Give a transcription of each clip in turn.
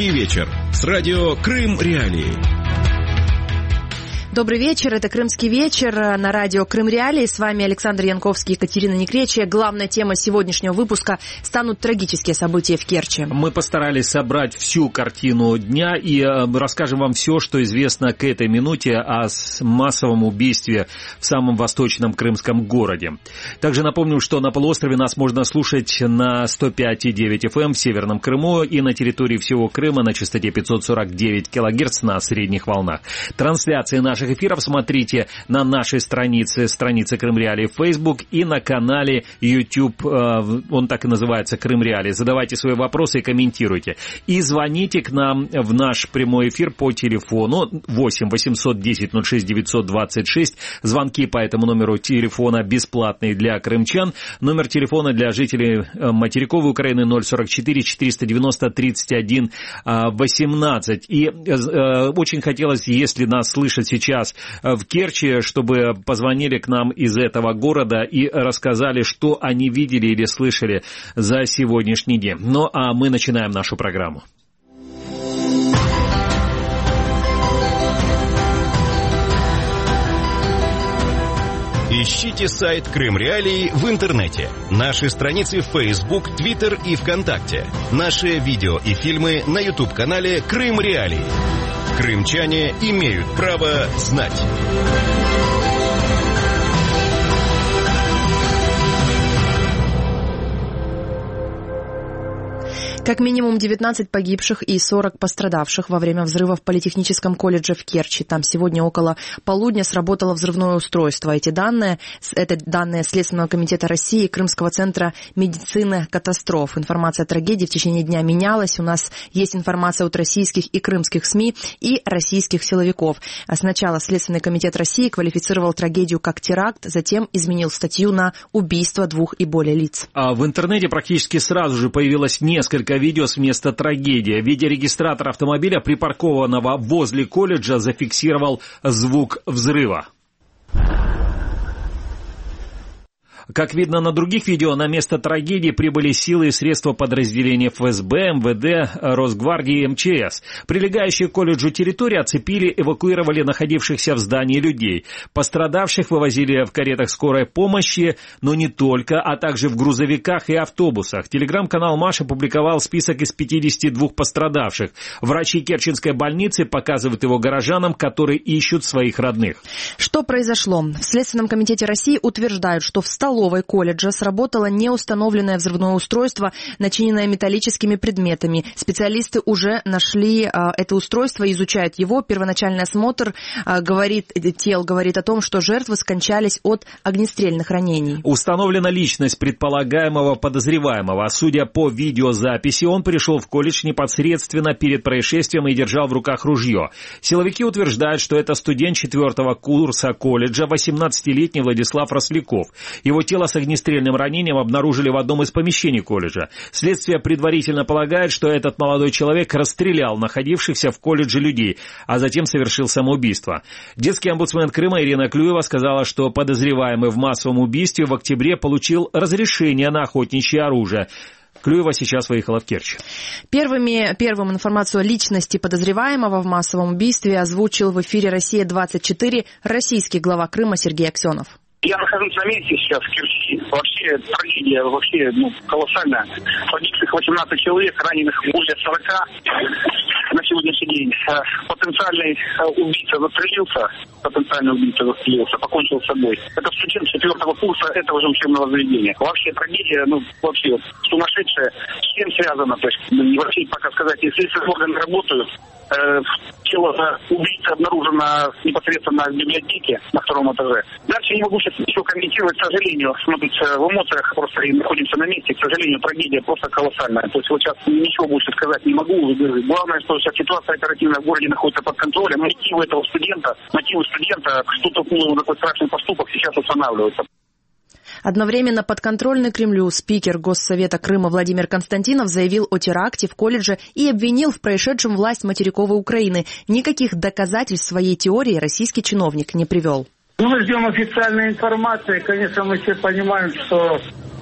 Крымский вечер с радио Крым Реалии. Добрый вечер, это «Крымский вечер» на радио «Крым Реалии». С вами Александр Янковский и Екатерина Некречия. Главная тема сегодняшнего выпуска станут трагические события в Керчи. Мы постарались собрать всю картину дня и расскажем вам все, что известно к этой минуте о массовом убийстве в самом восточном крымском городе. Также напомню, что на полуострове нас можно слушать на 105,9 FM в Северном Крыму и на территории всего Крыма на частоте 549 кГц на средних волнах. Трансляции наших эфиров смотрите на нашей странице Крым Реалии в Facebook и на канале YouTube, он так и называется, Крым Реалии. Задавайте свои вопросы и комментируйте. И звоните к нам в наш прямой эфир по телефону 8 810 06 926. Звонки по этому номеру телефона бесплатные для крымчан. Номер телефона для жителей материковой Украины 044 490 31 18. И очень хотелось, если нас слышат сейчас в Керчи, чтобы позвонили к нам из этого города и рассказали, что они видели или слышали за сегодняшний день. Ну, а мы начинаем нашу программу. Ищите сайт Крым Реалии в интернете. Наши страницы в Facebook, Twitter и ВКонтакте. Наши видео и фильмы на YouTube-канале Крым Реалии. Крымчане имеют право знать. Как минимум 19 погибших и 40 пострадавших во время взрыва в Политехническом колледже в Керчи. Там сегодня около полудня сработало взрывное устройство. Это данные Следственного комитета России и Крымского центра медицины катастроф. Информация о трагедии в течение дня менялась. У нас есть информация от российских и крымских СМИ и российских силовиков. Сначала Следственный комитет России квалифицировал трагедию как теракт, затем изменил статью на убийство 2 и более лиц. А в интернете практически сразу же появилось несколько видео с места трагедии. Видеорегистратор автомобиля, припаркованного возле колледжа, зафиксировал звук взрыва. Как видно на других видео, на место трагедии прибыли силы и средства подразделений ФСБ, МВД, Росгвардии и МЧС. Прилегающие к колледжу территории оцепили, эвакуировали находившихся в здании людей. Пострадавших вывозили в каретах скорой помощи, но не только, а также в грузовиках и автобусах. Телеграм-канал Маша публиковал список из 52 пострадавших. Врачи Керченской больницы показывают его горожанам, которые ищут своих родных. Что произошло? В Следственном комитете России утверждают, что в столовой колледжа сработало неустановленное взрывное устройство, начиненное металлическими предметами. Специалисты уже нашли это устройство и изучают его. Первоначальный осмотр тел говорит о том, что жертвы скончались от огнестрельных ранений. Установлена личность предполагаемого подозреваемого. Судя по видеозаписи, он пришел в колледж непосредственно перед происшествием и держал в руках ружье. Силовики утверждают, что это студент 4-го курса колледжа, 18-летний Владислав Росляков. Его тело с огнестрельным ранением обнаружили в одном из помещений колледжа. Следствие предварительно полагает, что этот молодой человек расстрелял находившихся в колледже людей, а затем совершил самоубийство. Детский омбудсмен Крыма Ирина Клюева сказала, что подозреваемый в массовом убийстве в октябре получил разрешение на охотничье оружие. Клюева сейчас выехала в Керчь. Первым информацию о личности подозреваемого в массовом убийстве озвучил в эфире «Россия-24» российский глава Крыма Сергей Аксенов. Я нахожусь на месте сейчас в Керчи. Вообще трагедия, колоссальная. Погибших 18 человек, раненых более 40 на сегодняшний день. Потенциальный убийца застрелился, покончил с собой. Это студент 4-го курса этого же учебного заведения. Вообще трагедия, сумасшедшая. С чем связано? То есть, вообще пока сказать, если органы работают, тело убийцы обнаружено непосредственно в библиотеке на 2-м этаже. Дальше не могу сейчас ничего комментировать, к сожалению. Мы тут в эмоциях просто находимся на месте. К сожалению, трагедия просто колоссальная. То есть вот сейчас ничего больше сказать не могу. Главное, что сейчас ситуация оперативно в городе находится под контролем. Мотивы студента, что толкнуло на такой страшный поступок, сейчас устанавливаются. Одновременно подконтрольный Кремлю спикер Госсовета Крыма Владимир Константинов заявил о теракте в колледже и обвинил в происшедшем власть материковой Украины. Никаких доказательств своей теории российский чиновник не привел. Мы ждем официальной информации. Конечно, мы все понимаем, что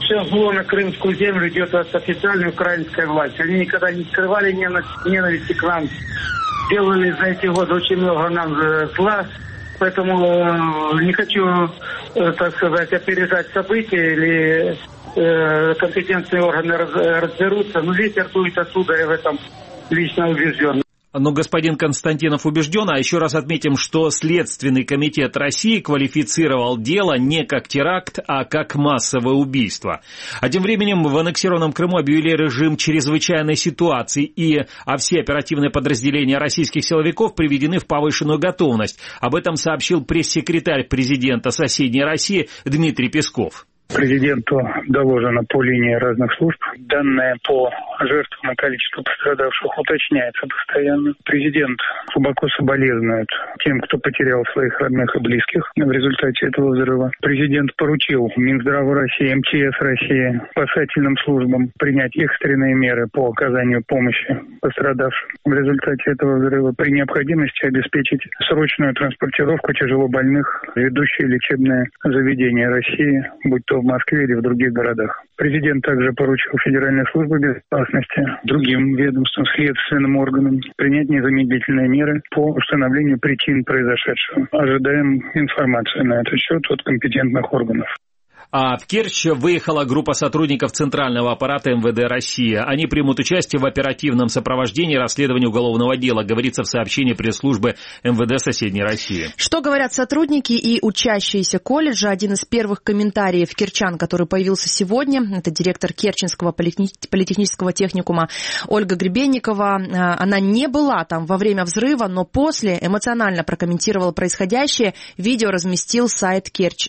Все зло на крымскую землю идет от официальной украинской власти. Они никогда не скрывали ненависти к нам. Делали за эти годы очень много нам зла. Поэтому не хочу, так сказать, опережать события или компетентные органы разберутся. Но ветер дует оттуда, я в этом лично убежден. Но господин Константинов убежден, а еще раз отметим, что Следственный комитет России квалифицировал дело не как теракт, а как массовое убийство. А тем временем в аннексированном Крыму объявили режим чрезвычайной ситуации, а все оперативные подразделения российских силовиков приведены в повышенную готовность. Об этом сообщил пресс-секретарь президента соседней России Дмитрий Песков. Президенту доложено по линии разных служб. Данные по жертвам и количеству пострадавших уточняется постоянно. Президент глубоко соболезнует тем, кто потерял своих родных и близких в результате этого взрыва. Президент поручил Минздраву России, МЧС России, спасательным службам принять экстренные меры по оказанию помощи пострадавшим в результате этого взрыва. При необходимости обеспечить срочную транспортировку тяжелобольных в ведущие лечебные заведения России, будь то в Москве или в других городах. Президент также поручил Федеральной службе безопасности, другим ведомствам, следственным органам принять незамедлительные меры по установлению причин произошедшего. Ожидаем информацию на этот счет от компетентных органов. А в Керчь выехала группа сотрудников Центрального аппарата МВД России. Они примут участие в оперативном сопровождении расследования уголовного дела, говорится в сообщении пресс-службы МВД соседней России. Что говорят сотрудники и учащиеся колледжа? Один из первых комментариев кирчан, который появился сегодня, это директор Керченского политехнического техникума Ольга Гребенникова. Она не была там во время взрыва, но после эмоционально прокомментировала происходящее. Видео разместил сайт Керчь.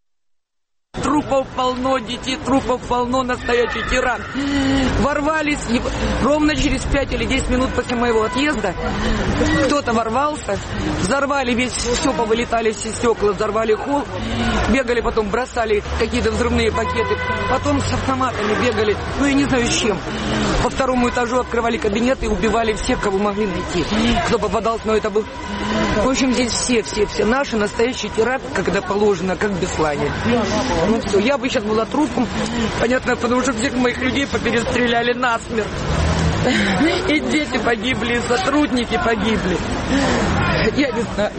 Трупов полно, детей трупов полно, настоящий тиран. Ворвались ровно через 5 или 10 минут после моего отъезда. Кто-то ворвался, взорвали все повылетали все стекла, взорвали холл. Бегали потом, бросали какие-то взрывные пакеты. Потом с автоматами бегали, я не знаю с чем. По второму этажу открывали кабинеты и убивали всех, кого могли найти. Кто попадался, но это был... В общем, здесь все наши, настоящий теракт, когда положено, как Беслане. Все, я бы сейчас была трупом, понятно, потому что всех моих людей поперестреляли насмерть. И дети погибли, и сотрудники погибли. Я не знаю.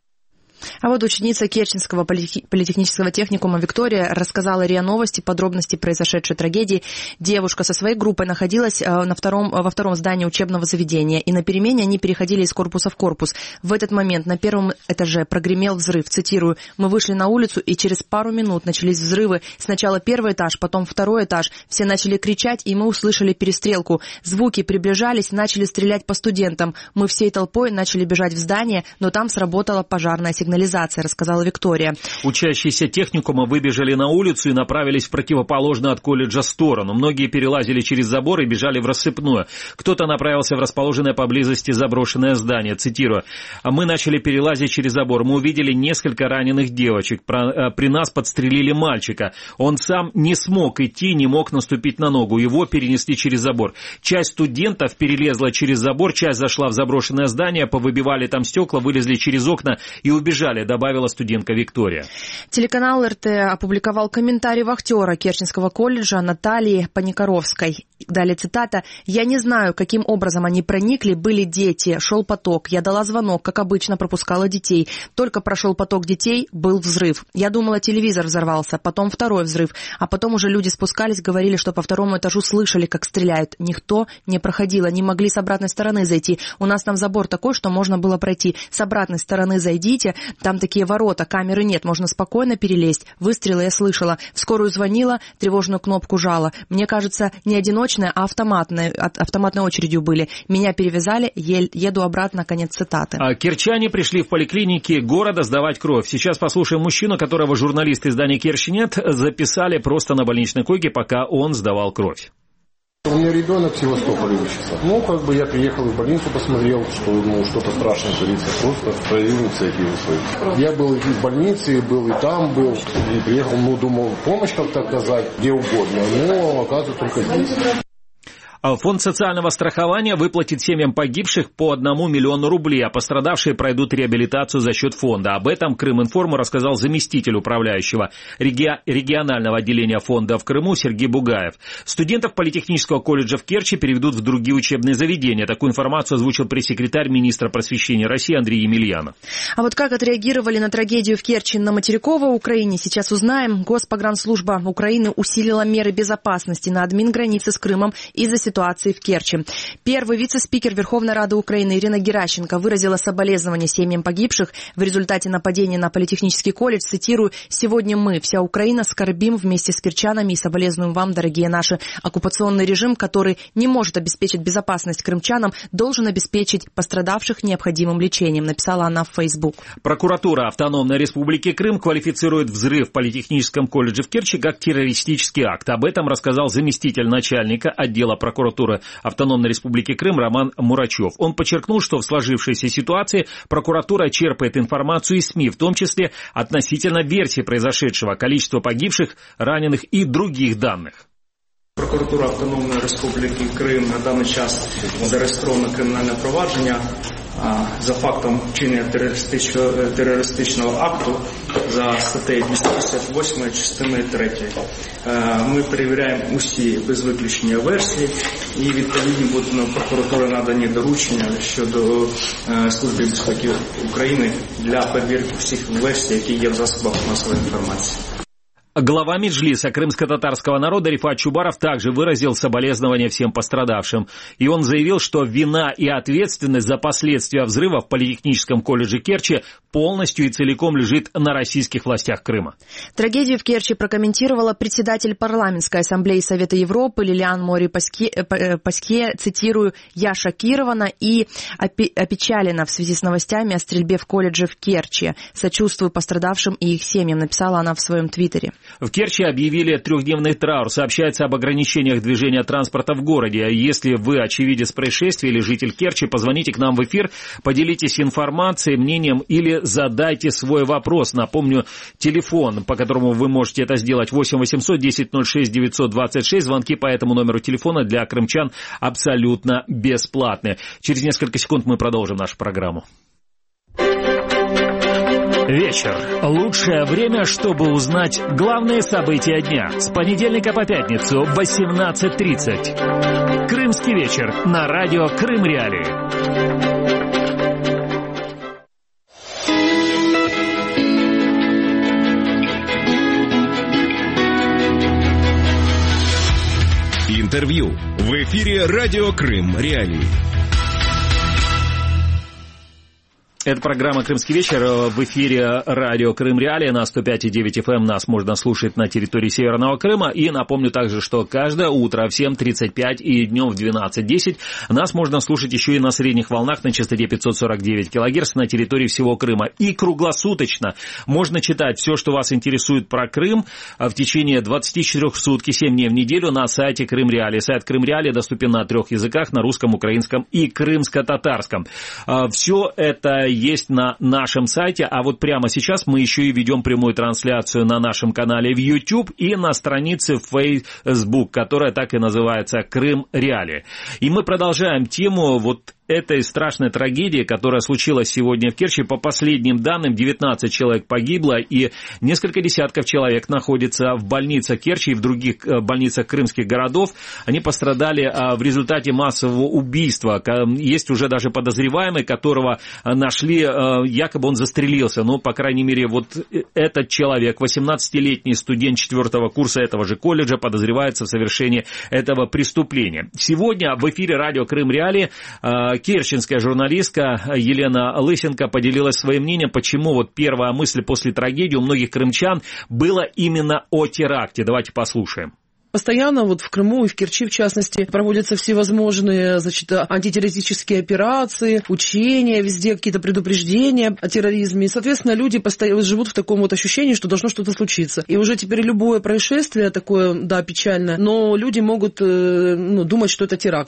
А вот ученица Керченского политехнического техникума Виктория рассказала РИА Новости подробности произошедшей трагедии. Девушка со своей группой находилась во втором здании учебного заведения, и на перемене они переходили из корпуса в корпус. В этот момент на первом этаже прогремел взрыв. Цитирую: «Мы вышли на улицу, и через пару минут начались взрывы. Сначала первый этаж, потом второй этаж. Все начали кричать, и мы услышали перестрелку. Звуки приближались, начали стрелять по студентам. Мы всей толпой начали бежать в здание, но там сработала пожарная сигнализация», рассказала Виктория. Учащиеся техникума выбежали на улицу и направились в противоположную от колледжа сторону. Многие перелазили через забор и бежали в рассыпную. Кто-то направился в расположенное поблизости заброшенное здание. Цитирую: «Мы начали перелазить через забор. Мы увидели несколько раненых девочек. При нас подстрелили мальчика. Он сам не смог идти, не мог наступить на ногу. Его перенесли через забор. Часть студентов перелезла через забор, часть зашла в заброшенное здание, повыбивали там стекла, вылезли через окна и убежали», добавила студентка Виктория. Телеканал РТ опубликовал комментарий вахтера Керченского колледжа Натальи Паникоровской. Далее цитата: «Я не знаю, каким образом они проникли. Были дети, шел поток. Я дала звонок, как обычно, пропускала детей. Только прошел поток детей, был взрыв. Я думала, телевизор взорвался, потом второй взрыв. А потом уже люди спускались, говорили, что по второму этажу слышали, как стреляют. Никто не проходил, не могли с обратной стороны зайти. У нас там забор такой, что можно было пройти. С обратной стороны зайдите, там такие ворота, камеры нет, можно спокойно перелезть. Выстрелы я слышала. В скорую звонила, тревожную кнопку жала. Мне кажется, не одиночные, а автоматной очередью были. Меня перевязали, еду обратно», конец цитаты. Керчане пришли в поликлиники города сдавать кровь. Сейчас послушаем мужчину, которого журналисты издания «Керчнет» записали просто на больничной койке, пока он сдавал кровь. У меня ребенок в Севастополе учится. Я приехал в больницу, посмотрел, что что-то страшное творится, просто проявил инициативу свою. Я был и в больнице, был и там, был, и приехал, думал, помощь как-то оказать, где угодно, но оказывается только здесь. Фонд социального страхования выплатит семьям погибших по 1 миллиону рублей, а пострадавшие пройдут реабилитацию за счет фонда. Об этом Крыминформу рассказал заместитель управляющего регионального отделения фонда в Крыму Сергей Бугаев. Студентов Политехнического колледжа в Керчи переведут в другие учебные заведения. Такую информацию озвучил пресс-секретарь министра просвещения России Андрей Емельянов. А вот как отреагировали на трагедию в Керчи на материковой Украине, сейчас узнаем. Госпогранслужба Украины усилила меры безопасности на админгранице с Крымом из-за ситуации в Керчи. Первый вице-спикер Верховной Рады Украины Ирина Геращенко выразила соболезнования семьям погибших в результате нападения на Политехнический колледж. Цитирую: «Сегодня мы, вся Украина, скорбим вместе с керчанами и соболезнуем вам, дорогие наши. Оккупационный режим, который не может обеспечить безопасность крымчанам, должен обеспечить пострадавших необходимым лечением», написала она в Facebook. Прокуратура Автономной Республики Крым квалифицирует взрыв в Политехническом колледже в Керчи как террористический акт. Об этом рассказал заместитель начальника отдела прокуратуры Автономной Республики Крым Роман Мурачев. Он подчеркнул, что в сложившейся ситуации прокуратура черпает информацию из СМИ, в том числе относительно версии произошедшего, количества погибших, раненых и других даних. Прокуратура Автономної Республіки Крим на даний час зареєстровано кримінальне провадження за фактом вчинення терористичного акту за статтею 258 частиною 3. Ми перевіряємо усі без виключення версії і відповідні будуть прокуратури надані доручення щодо Служби безпеки України для перевірки всіх версій, які є в засобах масової інформації. Глава Меджлиса крымско-татарского народа Рифат Чубаров также выразил соболезнования всем пострадавшим. И он заявил, что вина и ответственность за последствия взрыва в Политехническом колледже Керчи полностью и целиком лежит на российских властях Крыма. Трагедию в Керчи прокомментировала председатель парламентской ассамблеи Совета Европы Лилиан Мори Паске, цитирую: «Я шокирована и опечалена в связи с новостями о стрельбе в колледже в Керчи. Сочувствую пострадавшим и их семьям», написала она в своем твиттере. В Керчи объявили 3-дневный траур. Сообщается об ограничениях движения транспорта в городе. Если вы очевидец происшествия или житель Керчи, позвоните к нам в эфир, поделитесь информацией, мнением или задайте свой вопрос. Напомню, телефон, по которому вы можете это сделать: 8 800 10 06 926. Звонки по этому номеру телефона для крымчан абсолютно бесплатные. Через несколько секунд мы продолжим нашу программу. Вечер. Лучшее время, чтобы узнать главные события дня. С понедельника по пятницу в 18:30. Крымский вечер на радио Крым Реалии. Интервью в эфире радио Крым Реалии. Это программа «Крымский вечер» в эфире радио Крым Реалии на 105,9 FM. Нас можно слушать на территории Северного Крыма. И напомню также, что каждое утро в 7:35 и днем в 12:10 нас можно слушать еще и на средних волнах на частоте 549 кГц на территории всего Крыма. И круглосуточно можно читать все, что вас интересует про Крым в течение 24 суток, 7 дней в неделю на сайте Крым Реалии. Сайт Крым Реалии доступен на 3 языках: на русском, украинском и крымско-татарском. Все это есть на нашем сайте, а вот прямо сейчас мы еще и ведем прямую трансляцию на нашем канале в YouTube и на странице в Facebook, которая так и называется «Крым Реалии». И мы продолжаем тему вот этой страшной трагедии, которая случилась сегодня в Керчи. По последним данным, 19 человек погибло, и несколько десятков человек находятся в больницах Керчи и в других больницах крымских городов. Они пострадали в результате массового убийства. Есть уже даже подозреваемый, которого нашли, якобы он застрелился. Но, по крайней мере, вот этот человек, 18-летний студент 4-го курса этого же колледжа, подозревается в совершении этого преступления. Сегодня в эфире радио Крым Реалии керченская журналистка Елена Лысенко поделилась своим мнением, почему вот первая мысль после трагедии у многих крымчан была именно о теракте. Давайте послушаем. Постоянно вот в Крыму и в Керчи, в частности, проводятся всевозможные, антитеррористические операции, учения, везде какие-то предупреждения о терроризме. И, соответственно, люди постоянно живут в таком вот ощущении, что должно что-то случиться. И уже теперь любое происшествие такое, да, печальное, но люди могут думать, что это теракт.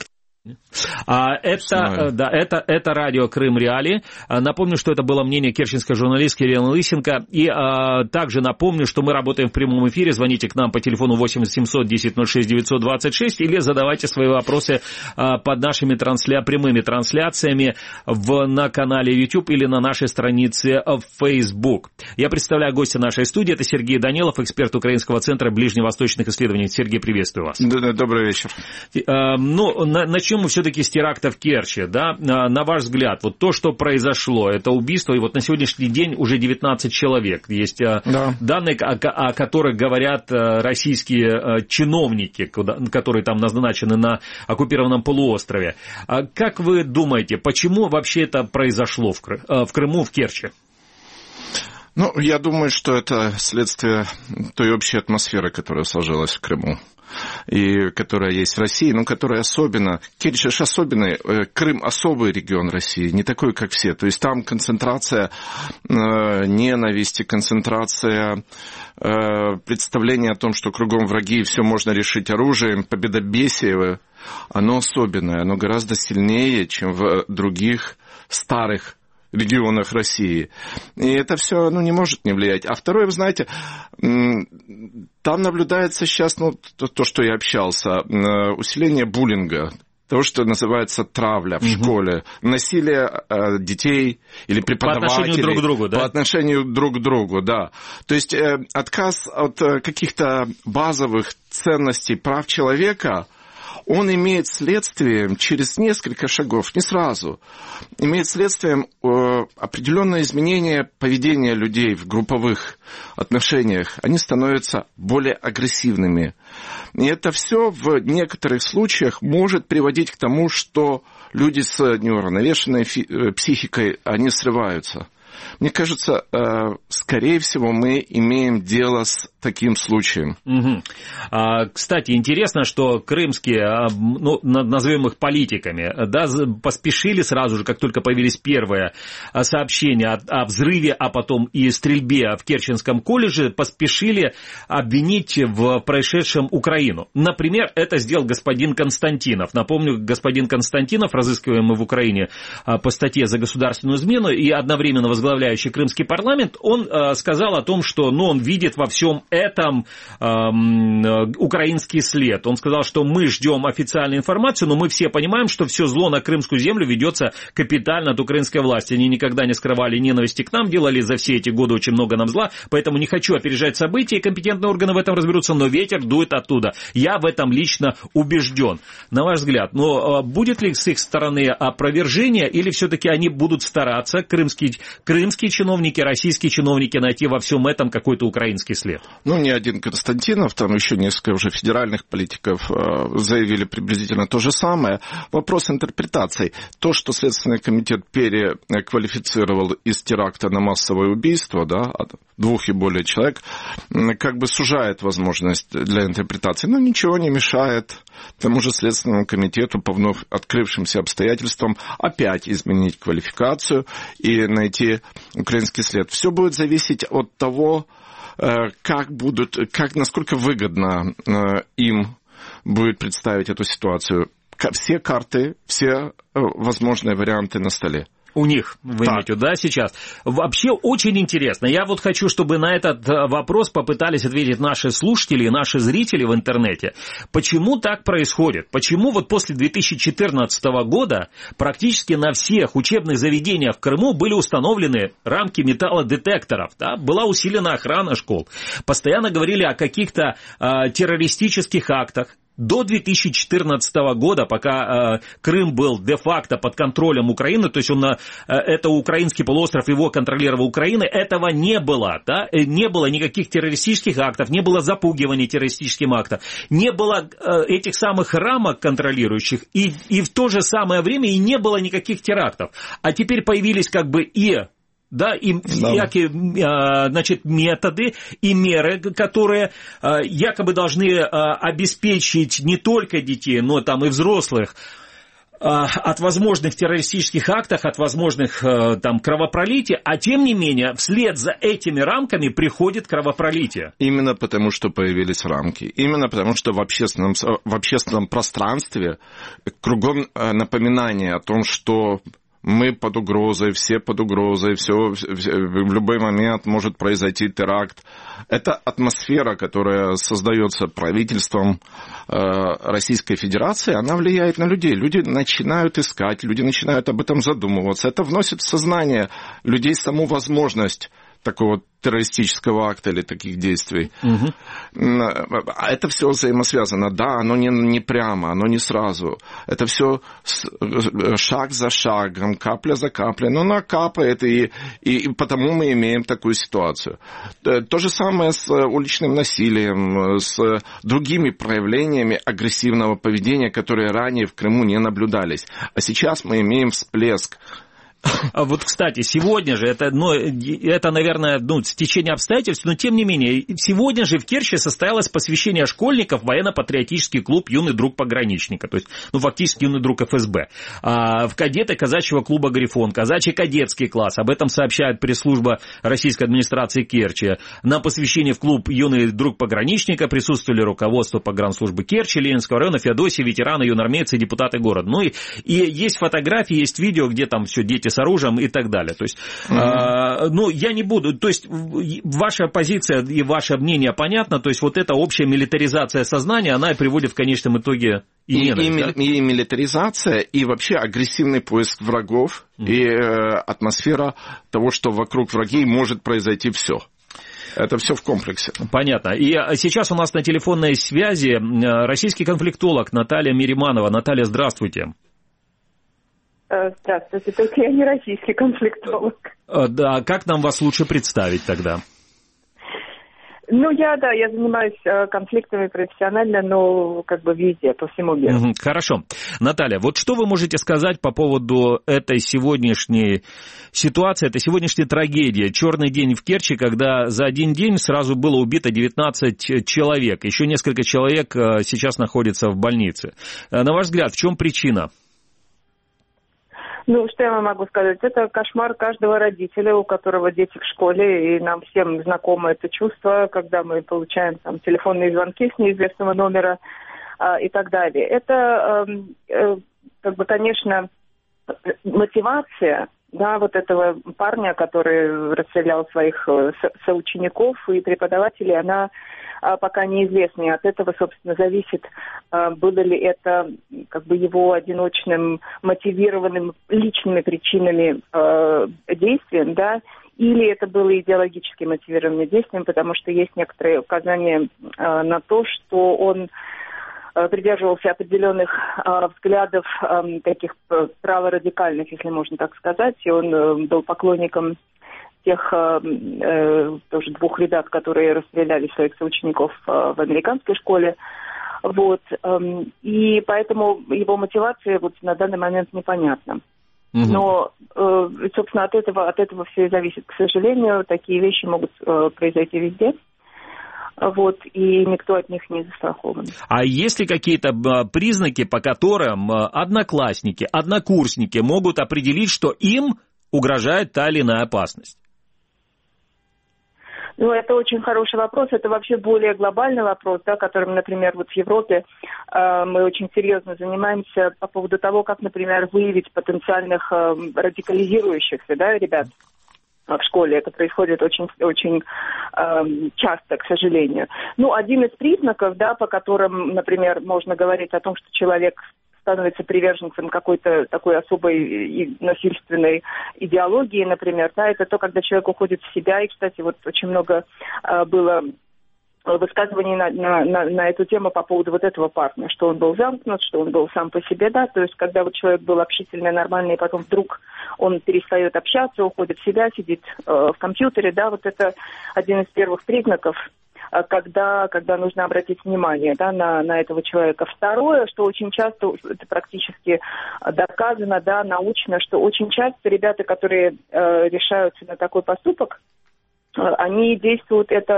Это радио Крым Реали. Напомню, что это было мнение керченской журналистки Елены Лысенко. И также напомню, что мы работаем в прямом эфире. Звоните к нам по телефону 8 700 10 06 926 или задавайте свои вопросы под нашими прямыми трансляциями на канале YouTube или на нашей странице в Facebook. Я представляю гостя нашей студии. Это Сергей Данилов, эксперт Украинского центра ближневосточных исследований. Сергей, приветствую вас. Добрый вечер. Начнем мы все-таки с теракта в Керчи, да, на ваш взгляд, вот то, что произошло, это убийство, и вот на сегодняшний день уже 19 человек, есть данные, о которых говорят российские чиновники, которые там назначены на оккупированном полуострове. Как вы думаете, почему вообще это произошло в Крыму, в Керчи? Я думаю, что это следствие той общей атмосферы, которая сложилась в Крыму. И которая есть в России, которая особенно... Керчь же особенный, Крым особый регион России, не такой, как все. То есть там концентрация ненависти, концентрация представления о том, что кругом враги, и все можно решить оружием, победобесие, оно особенное, оно гораздо сильнее, чем в других старых регионах России. И это все не может не влиять. А второе, вы знаете, там наблюдается сейчас, то, что я общался, усиление буллинга, того, что называется травля в школе, насилие детей или преподавателей. По отношению друг к другу, да? По отношению друг к другу, да. То есть отказ от каких-то базовых ценностей прав человека, он имеет следствием через несколько шагов, не сразу, имеет следствием определенное изменение поведения людей в групповых отношениях. Они становятся более агрессивными. И это все в некоторых случаях может приводить к тому, что люди с неуравновешенной психикой, они срываются. Мне кажется, скорее всего, мы имеем дело с таким случаем. Кстати, интересно, что крымские, назовем их политиками, да, поспешили сразу же, как только появились первые сообщения о взрыве, а потом и стрельбе в Керченском колледже, поспешили обвинить в происшедшем Украину. Например, это сделал господин Константинов. Напомню, господин Константинов, разыскиваемый в Украине по статье за государственную измену и одновременно возглавляющий крымский парламент, он сказал о том, что он видит во всем этом украинский след. Он сказал, что мы ждем официальную информацию, но мы все понимаем, что все зло на крымскую землю ведется капитально от украинской власти. Они никогда не скрывали ненависти к нам, делали за все эти годы очень много нам зла, поэтому не хочу опережать события, компетентные органы в этом разберутся, но ветер дует оттуда. Я в этом лично убежден. На ваш взгляд, будет ли с их стороны опровержение, или все-таки они будут стараться, крымские чиновники, российские чиновники, найти во всем этом какой-то украинский след? Не один Константинов, там еще несколько уже федеральных политиков заявили приблизительно то же самое. Вопрос интерпретаций. То, что Следственный комитет переквалифицировал из теракта на массовое убийство, от 2 и более человек, как бы сужает возможность для интерпретации. Но ничего не мешает тому же Следственному комитету по вновь открывшимся обстоятельствам опять изменить квалификацию и найти украинский след. Все будет зависеть от того, насколько выгодно им будет представить эту ситуацию. Все карты, все возможные варианты на столе. У них, вы имеете, да, сейчас? Вообще очень интересно. Я хочу, чтобы на этот вопрос попытались ответить наши слушатели и наши зрители в интернете. Почему так происходит? Почему после 2014 года практически на всех учебных заведениях в Крыму были установлены рамки металлодетекторов, да? Была усилена охрана школ. Постоянно говорили о каких-то террористических актах. До 2014 года, пока Крым был де-факто под контролем Украины, то есть это украинский полуостров, его контролировала Украина, этого не было, да? Не было никаких террористических актов, не было запугивания террористическим актом, не было этих самых рамок контролирующих, и в то же самое время и не было никаких терактов. А теперь появились методы и меры, которые якобы должны обеспечить не только детей, но и взрослых от возможных террористических актов, от возможных там кровопролитий, а тем не менее вслед за этими рамками приходит кровопролитие. Именно потому, что появились рамки. Именно потому, что в общественном пространстве кругом напоминание о том, что мы под угрозой, все под угрозой, в любой момент может произойти теракт. Это атмосфера, которая создается правительством Российской Федерации, она влияет на людей. Люди начинают искать, люди начинают об этом задумываться. Это вносит в сознание людей саму возможность такого террористического акта или таких действий. Это все взаимосвязано. Да, оно не прямо, оно не сразу. Это все шаг за шагом, капля за каплей. Но она капает, и потому мы имеем такую ситуацию. То же самое с уличным насилием, с другими проявлениями агрессивного поведения, которые ранее в Крыму не наблюдались. А сейчас мы имеем всплеск. Вот, кстати, сегодня же, это, наверное, стечение обстоятельств, но тем не менее, сегодня же в Керчи состоялось посвящение школьников в военно-патриотический клуб «Юный друг пограничника», то есть, фактически «Юный друг ФСБ», в кадеты казачьего клуба «Грифон», казачий кадетский класс, об этом сообщает пресс-служба российской администрации Керчи. На посвящении в клуб «Юный друг пограничника» присутствовали руководство погранслужбы Керчи, Ленинского района, Феодосии, ветераны, юноармейцы, депутаты города. И есть фотографии, есть видео, где там все дети с оружием и так далее. То есть, я не буду... То есть, ваша позиция и ваше мнение понятно, то есть, вот эта общая милитаризация сознания, она и приводит в конечном итоге и милитаризация, и вообще агрессивный поиск врагов, и атмосфера того, что вокруг враги может произойти все. Это все в комплексе. Понятно. И сейчас у нас на телефонной связи российский конфликтолог Наталья Мириманова. Наталья, здравствуйте. Здравствуйте, только я не российский конфликтолог. Да, как нам вас лучше представить тогда? Я занимаюсь конфликтами профессионально, но везде, по всему миру. Хорошо. Наталья, вот что вы можете сказать по поводу этой сегодняшней ситуации, этой сегодняшней трагедии? Черный день в Керчи, когда за один день сразу было убито 19 человек. Еще несколько человек сейчас находятся в больнице. На ваш взгляд, в чем причина? Что я вам могу сказать? Это кошмар каждого родителя, у которого дети в школе, и нам всем знакомо это чувство, когда мы получаем телефонные звонки с неизвестного номера и так далее. Это, конечно, мотивация, вот этого парня, который расстрелял своих соучеников и преподавателей, она пока неизвестна. И от этого, собственно, зависит, было ли это его одиночным, мотивированным личными причинами действием, или это было идеологически мотивированным действием, потому что есть некоторые указания на то, что он придерживался определенных взглядов, таких праворадикальных, если можно так сказать, и он был поклонником тех тоже 2 ребят, которые расстреляли своих соучеников в американской школе. И поэтому его мотивация на данный момент непонятна. Но, собственно, от этого все и зависит. К сожалению, такие вещи могут произойти везде. И никто от них не застрахован. А есть ли какие-то признаки, по которым одноклассники, однокурсники могут определить, что им угрожает та или иная опасность? Это очень хороший вопрос. Это вообще более глобальный вопрос, которым, например, в Европе мы очень серьезно занимаемся по поводу того, как, например, выявить потенциальных радикализирующихся ребят в школе. Это происходит очень, очень часто, к сожалению. Один из признаков, по которым, например, можно говорить о том, что человек становится приверженцем какой-то такой особой и насильственной идеологии, например, это то, когда человек уходит в себя. И, кстати, очень много было высказываний на эту тему по поводу этого парня, что он был замкнут, что он был сам по себе, то есть когда человек был общительный, нормальный, и потом вдруг он перестает общаться, уходит в себя, сидит в компьютере, это один из первых признаков, когда нужно обратить внимание на этого человека. Второе, что очень часто, это практически доказано, научно, что очень часто ребята, которые решаются на такой поступок, они действуют это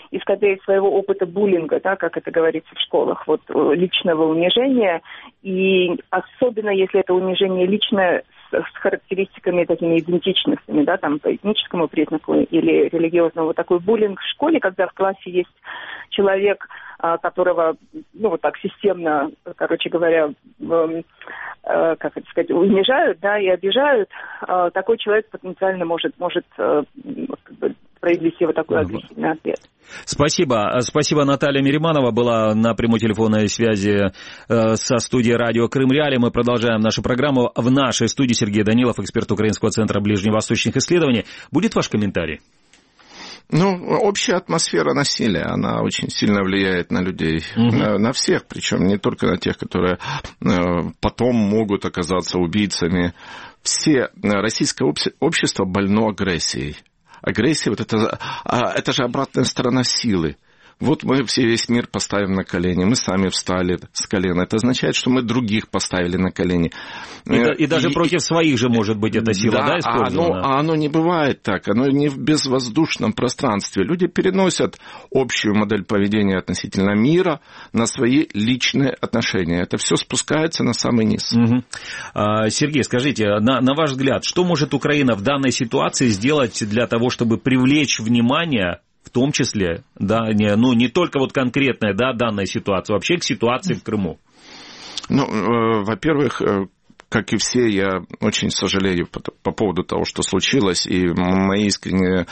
исходя из своего опыта буллинга, да, как это говорится в школах, вот личного унижения, и особенно если это унижение личное с характеристиками такими идентичностями, да, там по этническому признаку или религиозному. Вот такой буллинг в школе, когда в классе есть человек, которого, ну, вот так системно, короче говоря, как это сказать, унижают, да, и обижают, такой человек потенциально может произвести вот такой агрессивный ответ. Спасибо. Спасибо, Наталья Мириманова была на прямой телефонной связи со студией радио Крым Реалии. Мы продолжаем нашу программу. В нашей студии Сергей Данилов, эксперт Украинского центра ближневосточных исследований. Будет ваш комментарий? Ну, общая атмосфера насилия, она очень сильно влияет на людей, на всех, причем не только на тех, которые потом могут оказаться убийцами. Все российское общество больно агрессией. Агрессия, вот это же обратная сторона силы. Вот мы весь мир поставим на колени, мы сами встали с колена. Это означает, что мы других поставили на колени. И даже против своих же может быть эта сила, да, использована? Оно не бывает так, оно не в безвоздушном пространстве. Люди переносят общую модель поведения относительно мира на свои личные отношения. Это все спускается на самый низ. Сергей, скажите, на ваш взгляд, что может Украина в данной ситуации сделать для того, чтобы привлечь внимание, в том числе, да, не только вот конкретная, да, данная ситуация, вообще к ситуации в Крыму? Ну, во-первых, как и все, я очень сожалею по поводу того, что случилось, и мои искренние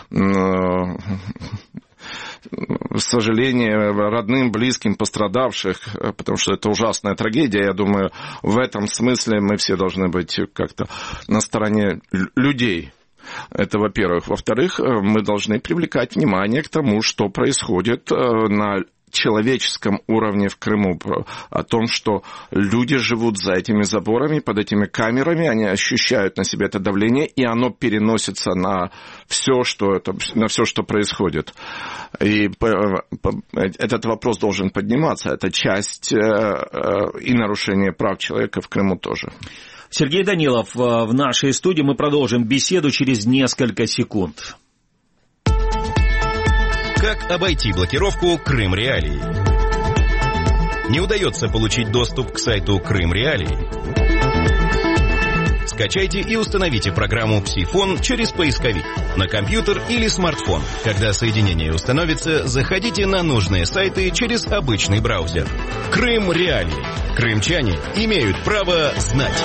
сожаление родным, близким пострадавших, потому что это ужасная трагедия. Я думаю, в этом смысле мы все должны быть как-то на стороне людей. Это, во-первых. Во-вторых, мы должны привлекать внимание к тому, что происходит на человеческом уровне в Крыму, о том, что люди живут за этими заборами, под этими камерами, они ощущают на себе это давление, и оно переносится на все, что происходит. И этот вопрос должен подниматься. Это часть и нарушения прав человека в Крыму тоже. Сергей Данилов в нашей студии. Мы продолжим беседу через несколько секунд. Как обойти блокировку Крым Реалии? Не удается получить доступ к сайту Крым Реалии? Скачайте и установите программу «Псифон» через поисковик на компьютер или смартфон. Когда соединение установится, заходите на нужные сайты через обычный браузер. Крым Реалии. Крымчане имеют право знать.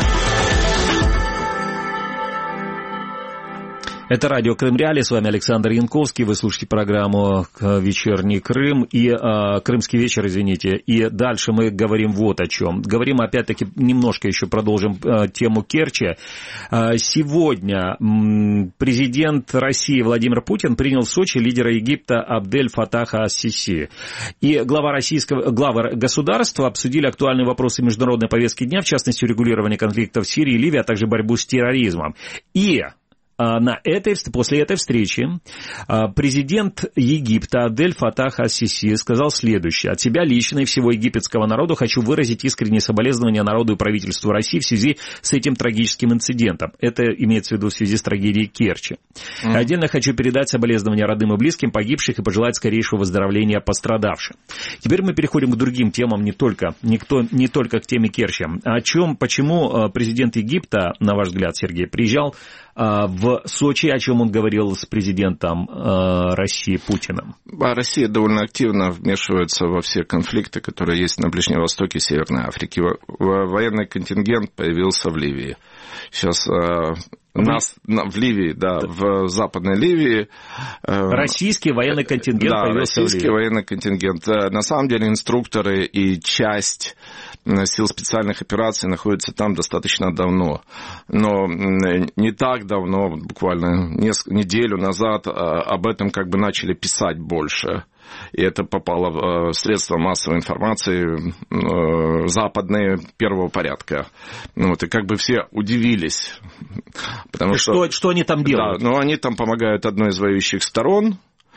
Это радио Крым Реалии, с вами Александр Янковский, вы слушаете программу «Вечерний Крым» и «Крымский вечер», извините. И дальше мы говорим вот о чем. Говорим, опять-таки, немножко еще продолжим тему Керчи. Сегодня президент России Владимир Путин принял в Сочи лидера Египта Абдель Фаттаха ас-Сиси. И главы государства обсудили актуальные вопросы международной повестки дня, в частности, урегулирование конфликтов в Сирии и Ливии, а также борьбу с терроризмом. И после этой встречи президент Египта Абдель Фаттах ас-Сиси сказал следующее. От себя лично и всего египетского народа хочу выразить искренние соболезнования народу и правительству России в связи с этим трагическим инцидентом. Это имеется в виду в связи с трагедией Керчи. Отдельно хочу передать соболезнования родным и близким погибших и пожелать скорейшего выздоровления пострадавшим. Теперь мы переходим к другим темам, не только к теме Керчи. Почему президент Египта, на ваш взгляд, Сергей, приезжал в Сочи, о чем он говорил с президентом России Путиным? Россия довольно активно вмешивается во все конфликты, которые есть на Ближнем Востоке и Северной Африке. Военный контингент появился в Ливии. Сейчас в Ливии, да, в Западной Ливии. Российский военный контингент появился в Ливии. Да, российский военный контингент. На самом деле инструкторы и часть сил специальных операций находятся там достаточно давно. Но не так давно, буквально неделю назад, об этом как бы начали писать больше. И это попало в средства массовой информации западные первого порядка. Вот, и как бы все удивились. Потому что они там делают? Да, они там помогают одной из воюющих сторон.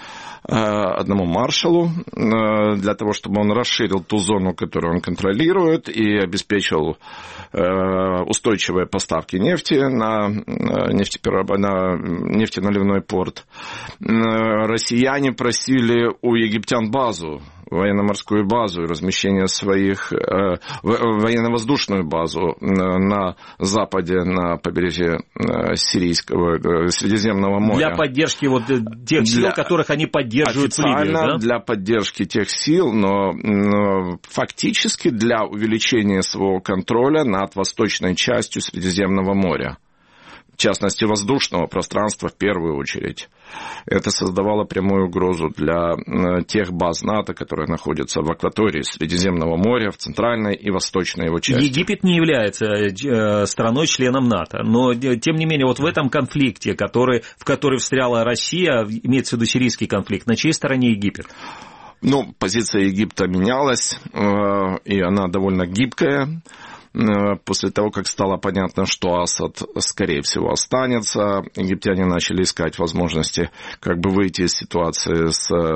одному маршалу для того, чтобы он расширил ту зону, которую он контролирует, и обеспечил устойчивые поставки нефти на нефтеналивной порт. Россияне просили у египтян базу, военно-морскую базу и размещение своих, военно-воздушную базу на западе, на побережье Средиземного моря. Для поддержки вот тех сил, которых они поддерживают в Ливии, да? Для поддержки тех сил, но фактически для увеличения своего контроля над восточной частью Средиземного моря. В частности, воздушного пространства в первую очередь. Это создавало прямую угрозу для тех баз НАТО, которые находятся в акватории Средиземного моря, в центральной и восточной его части. Египет не является страной-членом НАТО, но, тем не менее, вот в этом конфликте, в который встряла Россия, имеется в виду сирийский конфликт, на чьей стороне Египет? Ну, позиция Египта менялась, и она довольно гибкая. После того, как стало понятно, что Асад, скорее всего, останется, египтяне начали искать возможности как бы выйти из ситуации,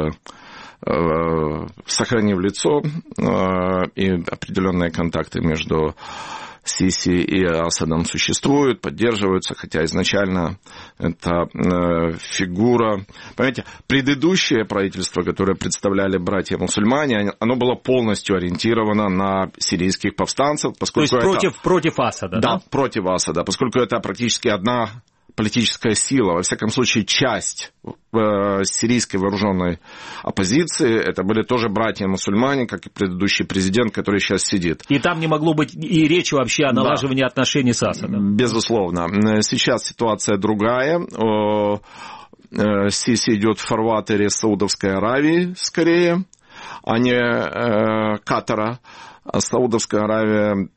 сохранив лицо, и определенные контакты между Сиси и Асадом существуют, поддерживаются, хотя изначально эта фигура... Понимаете, предыдущее правительство, которое представляли братья-мусульмане, оно было полностью ориентировано на сирийских повстанцев, поскольку то есть против Асада, да? Да, против Асада, поскольку это практически одна политическая сила, во всяком случае, часть сирийской вооруженной оппозиции, это были тоже братья-мусульмане, как и предыдущий президент, который сейчас сидит. И там не могло быть и речи вообще о налаживании отношений с Асадом. Безусловно. Сейчас ситуация другая. Сиси идет в фарватере Саудовской Аравии, скорее, а не Катара. А Саудовская Аравия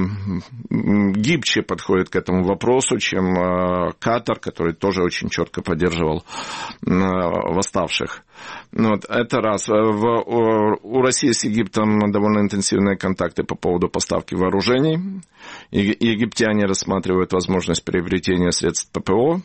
гибче подходит к этому вопросу, чем Катар, который тоже очень четко поддерживал восставших. Вот, это раз. У России с Египтом довольно интенсивные контакты по поводу поставки вооружений. Египтяне рассматривают возможность приобретения средств ПВО,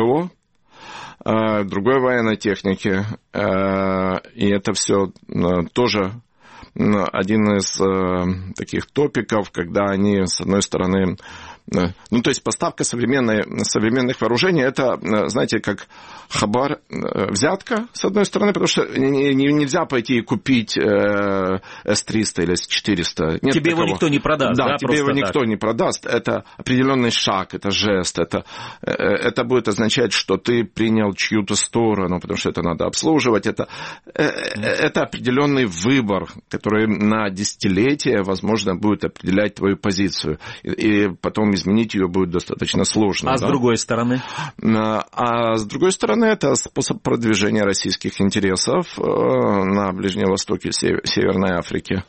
другой военной техники. И это все тоже один из таких топиков, когда они, с одной стороны... Ну, то есть поставка современных вооружений, это, знаете, как хабар, взятка, с одной стороны, потому что нельзя пойти и купить С-300 или С-400. Нет тебе такого. Его никто не продаст, да? Да, тебе его никто не продаст. Это определенный шаг, это жест, это будет означать, что ты принял чью-то сторону, потому что это надо обслуживать. Это определенный выбор, который на десятилетия, возможно, будет определять твою позицию. И потом изменить ее будет достаточно сложно. А с другой стороны? А с другой стороны, это способ продвижения российских интересов на Ближнем Востоке, Северной Африке.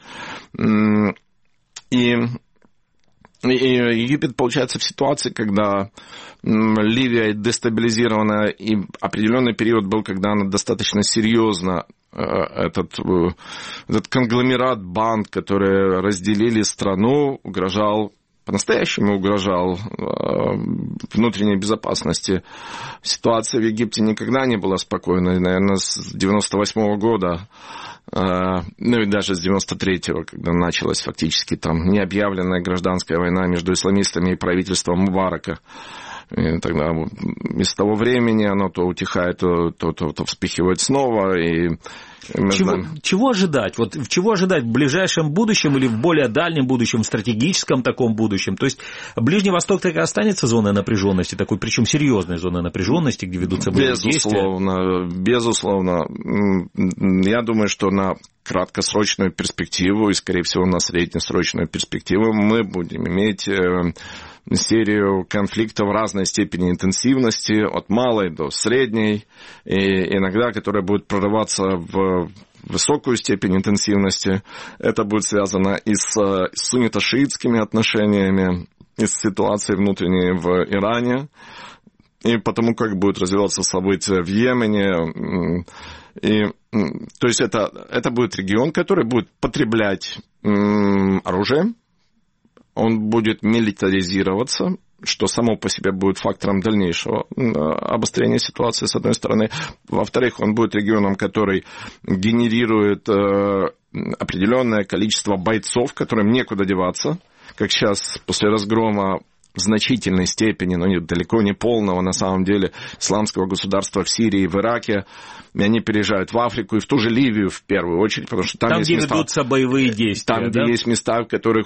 И Египет, получается, в ситуации, когда Ливия дестабилизирована, и определенный период был, когда она достаточно серьезно этот конгломерат банд, которые разделили страну, по-настоящему угрожал внутренней безопасности. Ситуация в Египте никогда не была спокойной. Наверное, с 98-го года, ну и даже с 93-го, когда началась фактически там необъявленная гражданская война между исламистами и правительством Мубарака. И тогда с того времени оно то утихает, то вспыхивает снова. И чего ожидать? Вот чего ожидать в ближайшем будущем или в более дальнем будущем, в стратегическом таком будущем? То есть Ближний Восток так и останется зоной напряженности, такой, причем серьезной зоной напряженности, где ведутся боевые действия? Безусловно. Я думаю, что на краткосрочную перспективу и, скорее всего, на среднесрочную перспективу мы будем иметь серию конфликтов разной степени интенсивности, от малой до средней, и иногда, которые будут прорываться в высокую степень интенсивности. Это будет связано и с суннито-шиитскими отношениями, и с ситуацией внутренней в Иране, и потому, как будут развиваться события в Йемене. И, то есть это будет регион, который будет потреблять оружие, он будет милитаризироваться, что само по себе будет фактором дальнейшего обострения ситуации, с одной стороны. Во-вторых, он будет регионом, который генерирует определенное количество бойцов, которым некуда деваться, как сейчас после разгрома в значительной степени, но далеко не полного, на самом деле, исламского государства в Сирии и в Ираке. И они переезжают в Африку и в ту же Ливию в первую очередь, потому что там есть где места, ведутся боевые действия. Там, где есть места, в которых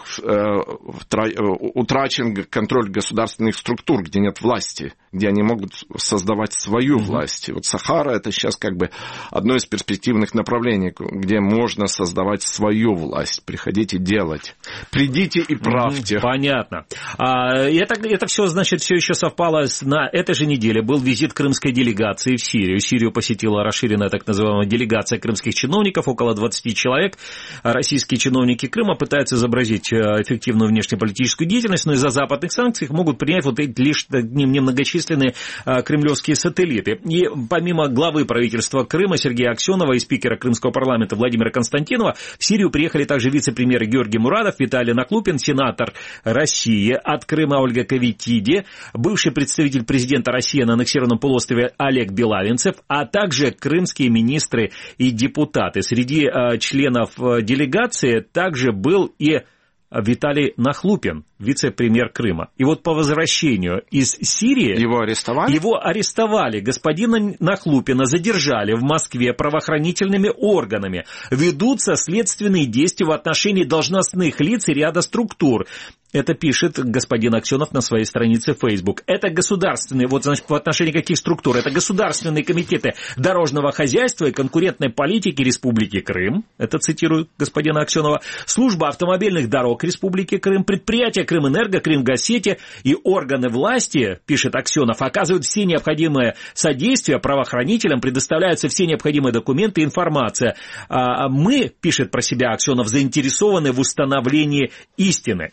утрачен контроль государственных структур, где нет власти, где они могут создавать свою власть. И вот Сахара — это сейчас как бы одно из перспективных направлений, где можно создавать свою власть. Приходите делать. Придите и правьте. Понятно. И это все, значит, все еще совпало на этой же неделе. Был визит крымской делегации в Сирию. Сирию посетила расширенная так называемая делегация крымских чиновников, около 20 человек. Российские чиновники Крыма пытаются изобразить эффективную внешнеполитическую деятельность, но из-за западных санкций их могут принять вот эти лишь немногочисленные кремлевские сателлиты. И помимо главы правительства Крыма Сергея Аксенова и спикера Крымского парламента Владимира Константинова, в Сирию приехали также вице-премьер Георгий Мурадов, Виталий Нахлупин, сенатор России от Крыма Ольга Кавитиди, бывший представитель президента России на аннексированном полуострове Олег Белавинцев, а также крымские министры и депутаты. Среди членов делегации также был и Виталий Нахлупин, вице-премьер Крыма. И вот по возвращению из Сирии... Его арестовали? Его арестовали. Господина Нахлупина задержали в Москве правоохранительными органами. Ведутся следственные действия в отношении должностных лиц и ряда структур. Это пишет господин Аксенов на своей странице в Facebook. Это государственные, вот значит, в отношении каких структур? Это государственные комитеты дорожного хозяйства и конкурентной политики Республики Крым. Это цитирую господина Аксенова. Служба автомобильных дорог Республики Крым, предприятия Крымэнерго, Крымгазсети и органы власти, пишет Аксенов, оказывают все необходимое содействие правоохранителям, предоставляются все необходимые документы и информация. Мы, пишет про себя Аксенов, заинтересованы в установлении истины.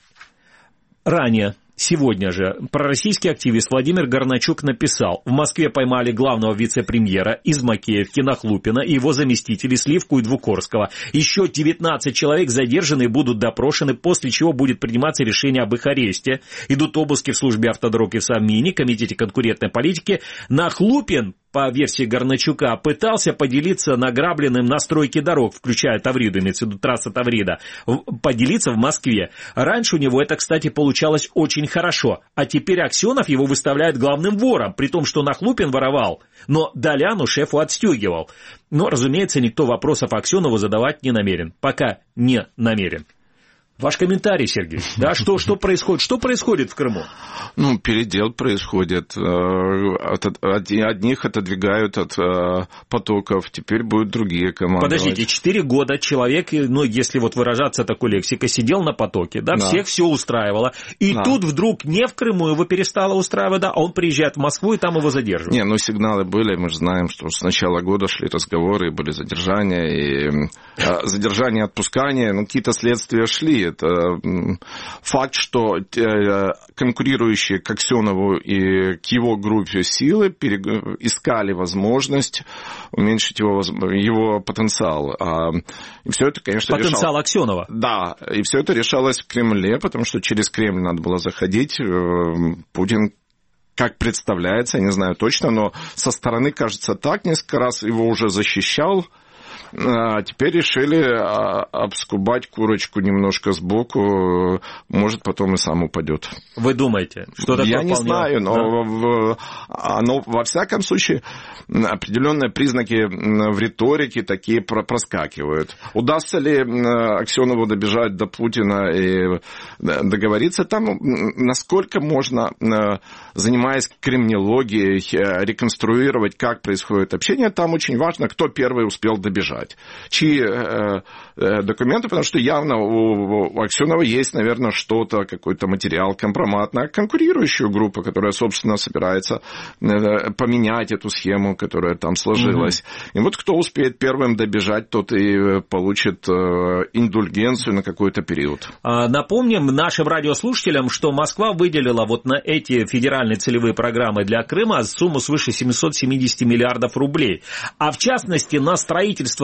Ранее, сегодня же, пророссийский активист Владимир Горначук написал: в Москве поймали главного вице-премьера из Макеевки Нахлупина и его заместителей Сливку и Двукорского. Еще 19 человек задержаны и будут допрошены, после чего будет приниматься решение об их аресте. Идут обыски в службе автодорог и в Совмине, комитете конкурентной политики. Нахлупин, по версии Горначука, пытался поделиться награбленным на стройке дорог, включая Тавриду, имеется в виду трасса Таврида, поделиться в Москве. Раньше у него это, кстати, получалось очень хорошо, а теперь Аксенов его выставляет главным вором, при том, что Нахлупин воровал, но Доляну шефу отстегивал. Но, разумеется, никто вопросов Аксенову задавать не намерен, пока не намерен. Ваш комментарий, Сергей. Да, что происходит? Что происходит в Крыму? Ну, передел происходит. Одних отодвигают от потоков, теперь будут другие командовать. Подождите, 4 года человек, ну, если вот выражаться такой лексикой, сидел на потоке, да, всех все устраивало. И тут вдруг не в Крыму его перестало устраивать, да, а он приезжает в Москву, и там его задерживают. Не, ну, сигналы были, мы же знаем, что с начала года шли разговоры, были задержания, и задержания, отпускания, ну, какие-то следствия шли. Это факт, что конкурирующие к Аксенову и к его группе силы искали возможность уменьшить его потенциал. И все это, конечно, потенциал Аксенова? Да, и все это решалось в Кремле, потому что через Кремль надо было заходить. Путин, как представляется, я не знаю точно, но со стороны кажется так, несколько раз его уже защищал. А теперь решили обскубать курочку немножко сбоку, может, потом и сам упадет. Вы думаете? Что такое? Я не знаю, но во всяком случае определенные признаки в риторике такие проскакивают. Удастся ли Аксенову добежать до Путина и договориться там? Насколько можно, занимаясь кремнологией, реконструировать, как происходит общение? Там очень важно, кто первый успел добежать. Чьи документы, потому что явно у Аксенова есть, наверное, что-то, какой-то материал, компромат на конкурирующую группу, которая, собственно, собирается поменять эту схему, которая там сложилась. И вот кто успеет первым добежать, тот и получит индульгенцию на какой-то период. Напомним нашим радиослушателям, что Москва выделила вот на эти федеральные целевые программы для Крыма сумму свыше 770 миллиардов рублей. А в частности, на строительство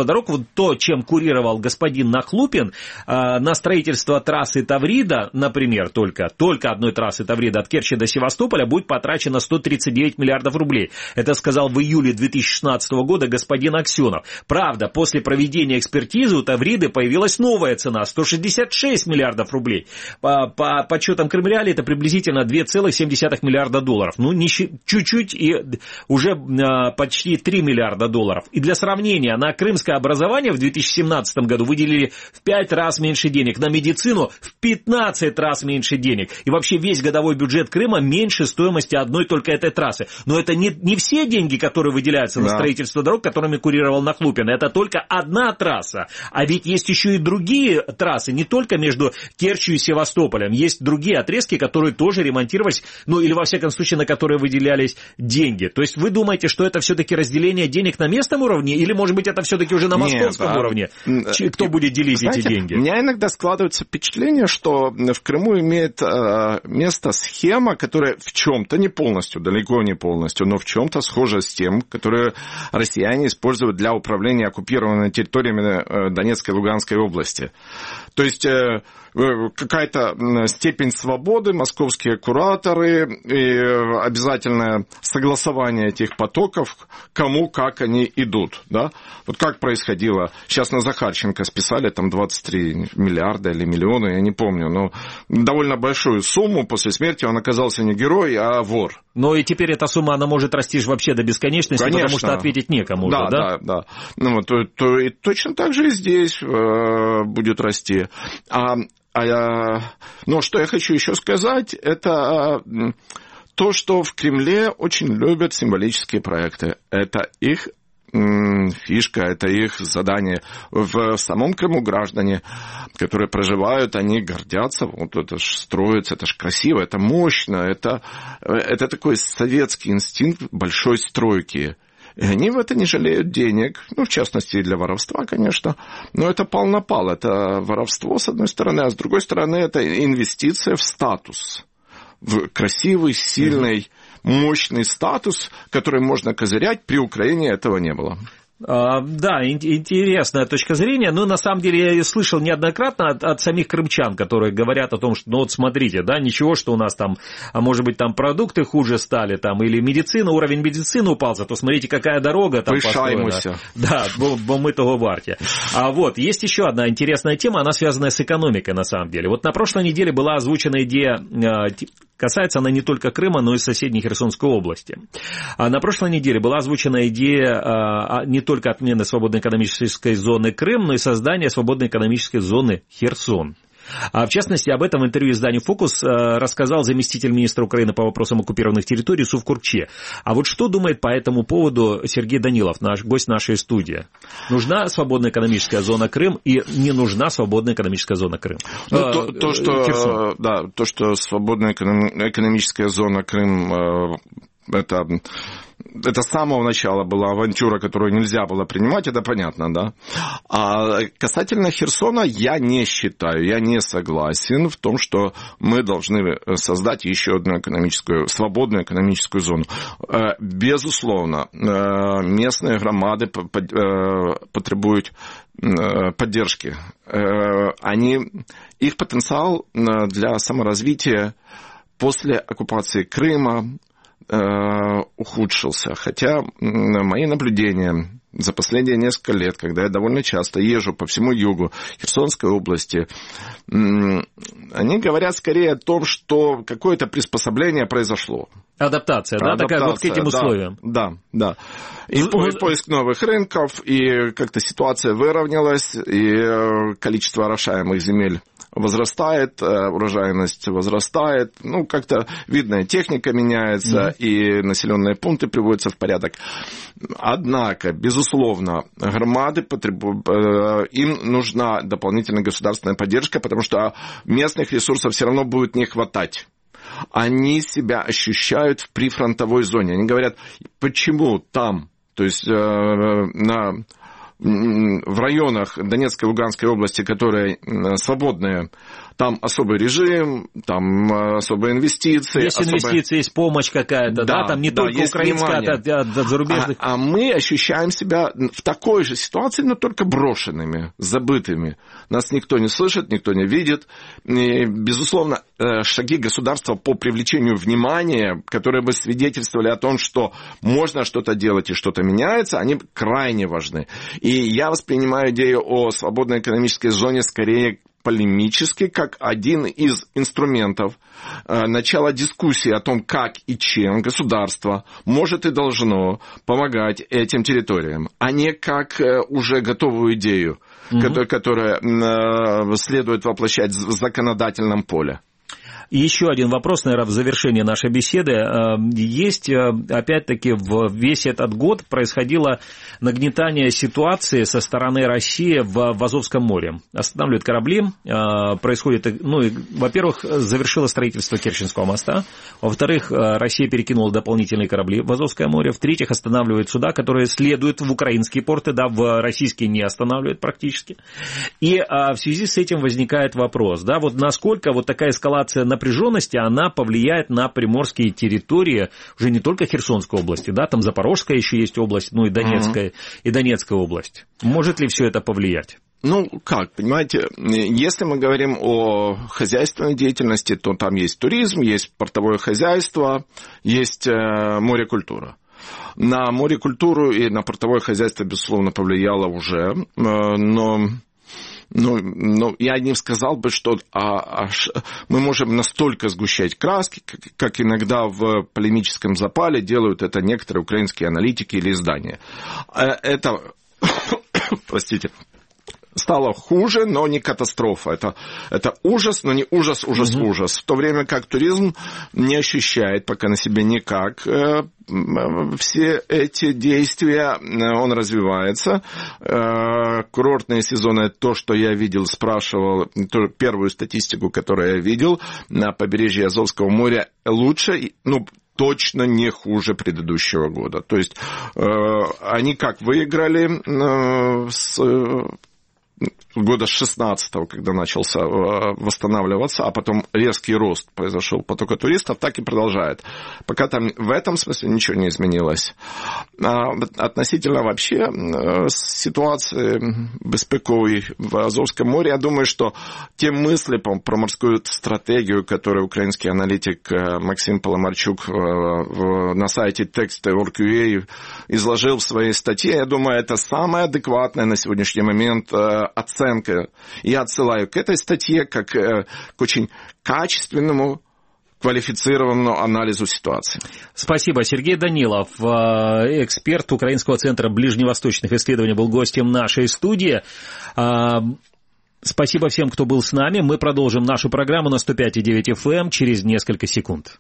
дорог, вот то, чем курировал господин Нахлупин, на строительство трассы Таврида, например, только одной трассы Таврида от Керчи до Севастополя будет потрачено 139 миллиардов рублей. Это сказал в июле 2016 года господин Аксенов. Правда, после проведения экспертизы у Тавриды появилась новая цена – 166 миллиардов рублей. По подсчетам Крымреалии это приблизительно 2,7 миллиарда долларов. Ну, чуть-чуть и уже почти 3 миллиарда долларов. И для сравнения, на крымское образование в 2017 году выделили в 5 раз меньше денег, на медицину в 15 раз меньше денег. И вообще весь годовой бюджет Крыма меньше стоимости одной только этой трассы. Но это не все деньги, которые выделяются на строительство дорог, которыми курировал Нахлупин. Это только одна трасса. А ведь есть еще и другие трассы, не только между Керчью и Севастополем. Есть другие отрезки, которые тоже ремонтировались, ну или во всяком случае, на которые выделялись деньги. То есть вы думаете, что это все-таки разделение денег на местном уровне, или, может быть, это все-таки уже на московском уровне? Кто будет делить эти деньги? У меня иногда складывается впечатление, что в Крыму имеет место схема, которая в чем-то, не полностью, далеко не полностью, но в чем-то схожа с тем, которую россияне используют для управления оккупированными территориями Донецкой и Луганской области. То есть какая-то степень свободы, московские кураторы и обязательное согласование этих потоков, кому, как они идут. Да? Вот как происходило. Сейчас на Захарченко списали там 23 миллиарда или миллиона, я не помню, но довольно большую сумму. После смерти он оказался не герой, а вор. Но и теперь эта сумма, она может расти вообще до бесконечности, конечно, потому что ответить некому. Да. Ну, вот, то и точно так же и здесь будет расти. Но что я хочу еще сказать, это то, что в Кремле очень любят символические проекты. Это их фишка, это их задание. В самом Крыму граждане, которые проживают, они гордятся. Вот это ж строится, это ж красиво, это мощно, это такой советский инстинкт большой стройки. И они в это не жалеют денег, ну, в частности, для воровства, конечно, но это пал-на-пал, это воровство, с одной стороны, а с другой стороны, это инвестиция в статус, в красивый, сильный, мощный статус, который можно козырять, при Украине этого не было. Да, интересная точка зрения, но на самом деле я слышал неоднократно от самих крымчан, которые говорят о том, что, ну вот смотрите, да, ничего, что у нас там, может быть, там продукты хуже стали, там, или медицина, уровень медицины упал, зато смотрите, какая дорога там построена. Да, бо мы того варте. А вот, есть еще одна интересная тема, она связана с экономикой, на самом деле. Вот на прошлой неделе была озвучена идея, касается она не только Крыма, но и соседней Херсонской области. На прошлой неделе была озвучена идея не только отмены свободной экономической зоны Крым, но и создания свободной экономической зоны Херсон. В частности, об этом в интервью изданию «Фокус» рассказал заместитель министра Украины по вопросам оккупированных территорий Сув Куркче. А вот что думает по этому поводу Сергей Данилов, наш гость нашей студии? Нужна свободная экономическая зона Крым и не нужна свободная экономическая зона Крым? То, что свободная экономическая зона Крым это с самого начала была авантюра, которую нельзя было принимать, это понятно, да. А касательно Херсона я не считаю, я не согласен в том, что мы должны создать еще одну свободную экономическую зону. Безусловно, местные громады потребуют поддержки. Их потенциал для саморазвития после оккупации Крыма ухудшился. Хотя мои наблюдения за последние несколько лет, когда я довольно часто езжу по всему югу Херсонской области, они говорят скорее о том, что какое-то приспособление произошло. Адаптация, да, такая вот к этим условиям. Да. И поиск новых рынков, и как-то ситуация выровнялась, и количество орошаемых земель возрастает, урожайность возрастает, ну, как-то видно, техника меняется, и населенные пункты приводятся в порядок. Однако, безусловно, громады, им нужна дополнительная государственная поддержка, потому что местных ресурсов все равно будет не хватать. Они себя ощущают в прифронтовой зоне. Они говорят, почему там, то есть в районах Донецкой и Луганской области, которые свободные, там особый режим, там особые инвестиции. Есть инвестиции, есть помощь какая-то, да? Там не только украинская, а от зарубежных. А мы ощущаем себя в такой же ситуации, но только брошенными, забытыми. Нас никто не слышит, никто не видит. И, безусловно, шаги государства по привлечению внимания, которые бы свидетельствовали о том, что можно что-то делать и что-то меняется, они крайне важны. И я воспринимаю идею о свободной экономической зоне скорее полемически, как один из инструментов начала дискуссии о том, как и чем государство может и должно помогать этим территориям, а не как уже готовую идею, которая следует воплощать в законодательном поле. И еще один вопрос, наверное, в завершении нашей беседы. Есть, опять-таки, весь этот год происходило нагнетание ситуации со стороны России в Азовском море. Останавливают корабли, происходит, во-первых, завершило строительство Керченского моста, во-вторых, Россия перекинула дополнительные корабли в Азовское море, в-третьих, останавливает суда, которые следуют в украинские порты, да, в российские не останавливают практически. И в связи с этим возникает вопрос, да, вот насколько вот такая эскалация напряженности, она повлияет на приморские территории, уже не только Херсонской области, да, там Запорожская еще есть область, и Донецкая, и Донецкая область. Может ли все это повлиять? Как, понимаете, если мы говорим о хозяйственной деятельности, то там есть туризм, есть портовое хозяйство, есть морекультура. На морекультуру и на портовое хозяйство, безусловно, повлияло уже, но я не сказал бы, что мы можем настолько сгущать краски, как иногда в полемическом запале делают это некоторые украинские аналитики или издания. Это, простите, стало хуже, но не катастрофа. Это ужас, но не ужас. В то время как туризм не ощущает пока на себе никак все эти действия, он развивается. Курортные сезоны, то, что я видел, спрашивал, первую статистику, которую я видел, на побережье Азовского моря лучше, точно не хуже предыдущего года. То есть они как выиграли с года 16-го, когда начался восстанавливаться, а потом резкий рост произошел потока туристов, так и продолжает. Пока там в этом смысле ничего не изменилось. Относительно вообще ситуации безпековой в Азовском море, я думаю, что те мысли про морскую стратегию, которую украинский аналитик Максим Паламарчук на сайте Text.org.ua изложил в своей статье, я думаю, это самая адекватная на сегодняшний момент оценка. Я отсылаю к этой статье как к очень качественному, квалифицированному анализу ситуации. Спасибо. Сергей Данилов, эксперт Украинского центра ближневосточных исследований, был гостем нашей студии. Спасибо всем, кто был с нами. Мы продолжим нашу программу на 105,9 FM через несколько секунд.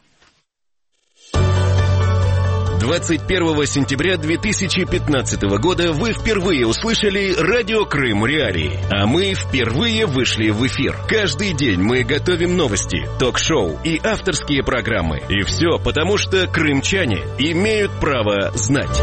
21 сентября 2015 года вы впервые услышали радио Крым Реалии, а мы впервые вышли в эфир. Каждый день мы готовим новости, ток-шоу и авторские программы. И все потому, что крымчане имеют право знать.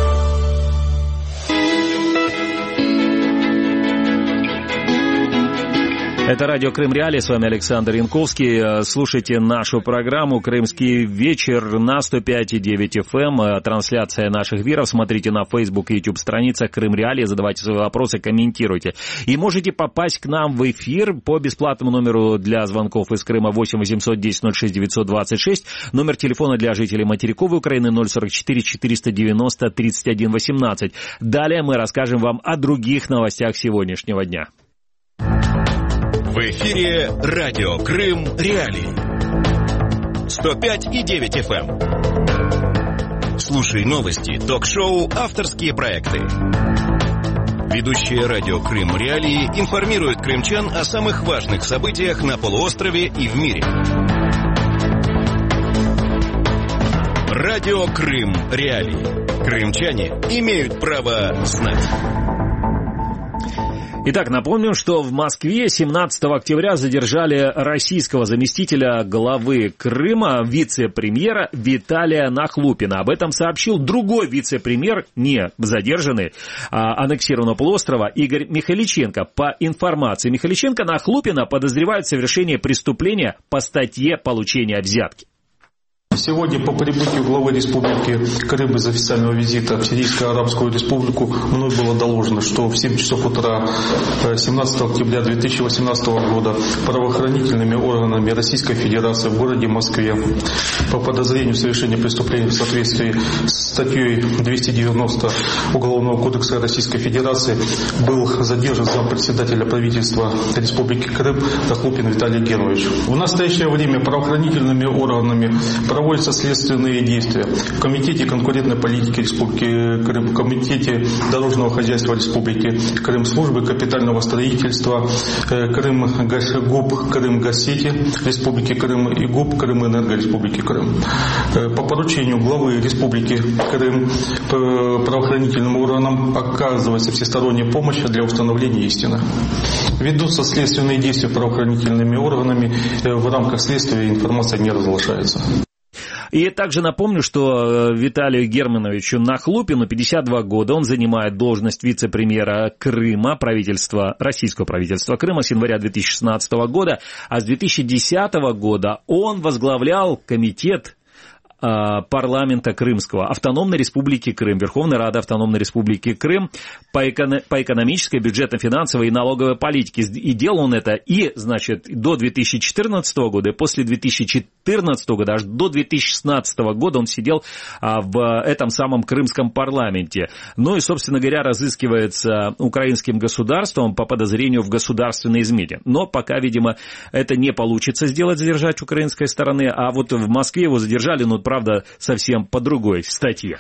Это радио Крым Реалии, с вами Александр Янковский. Слушайте нашу программу «Крымский вечер» на 105,9 FM. Трансляция наших эфиров смотрите на Facebook и YouTube страницах Крым Реалии, задавайте свои вопросы, комментируйте. И можете попасть к нам в эфир по бесплатному номеру для звонков из Крыма 8 810 06 926, номер телефона для жителей материковой Украины 044 490 31 18. Далее мы расскажем вам о других новостях сегодняшнего дня. В эфире радио Крым Реалии. 105,9 FM. Слушай новости, ток-шоу, авторские проекты. Ведущие радио Крым Реалии информируют крымчан о самых важных событиях на полуострове и в мире. Радио Крым Реалии. Крымчане имеют право знать. Итак, напомним, что в Москве 17 октября задержали российского заместителя главы Крыма, вице-премьера Виталия Нахлупина. Об этом сообщил другой вице-премьер, не задержанный, аннексированного полуострова, Игорь Михайличенко. По информации Михайличенко, Нахлупина подозревают в совершении преступления по статье получения взятки. Сегодня по прибытию главы Республики Крым из официального визита в Сирийскую Арабскую Республику мной было доложено, что в 7 часов утра 17 октября 2018 года правоохранительными органами Российской Федерации в городе Москве по подозрению в совершении преступления в соответствии с статьей 290 Уголовного кодекса Российской Федерации был задержан зампредседателя правительства Республики Крым Нахлупин Виталий Генович. В настоящее время правоохранительными органами проводятся следственные действия в Комитете конкурентной политики Республики Крым, в Комитете дорожного хозяйства Республики Крым, Службы капитального строительства Крым, ГУП Крым Госсети Республики Крым и ГУП Крымэнерго Республики Крым. По поручению главы Республики Крым правоохранительным органам оказывается всесторонняя помощь для установления истины. Ведутся следственные действия правоохранительными органами. В рамках следствия информация не разглашается. И также напомню, что Виталию Германовичу Нахлупину 52 года. Он занимает должность вице-премьера Крыма, российского правительства Крыма с января 2016 года. А с 2010 года он возглавлял комитет парламента Крымского, Автономной Республики Крым, Верховной Рады Автономной Республики Крым по экономической, бюджетно-финансовой и налоговой политике. И делал он это до 2014 года, и после 2014 года, аж до 2016 года он сидел в этом самом крымском парламенте. Ну и, собственно говоря, разыскивается украинским государством по подозрению в государственной измене. Но пока, видимо, это не получится задержать украинской стороны, а вот в Москве его задержали, правда, совсем по другой статье.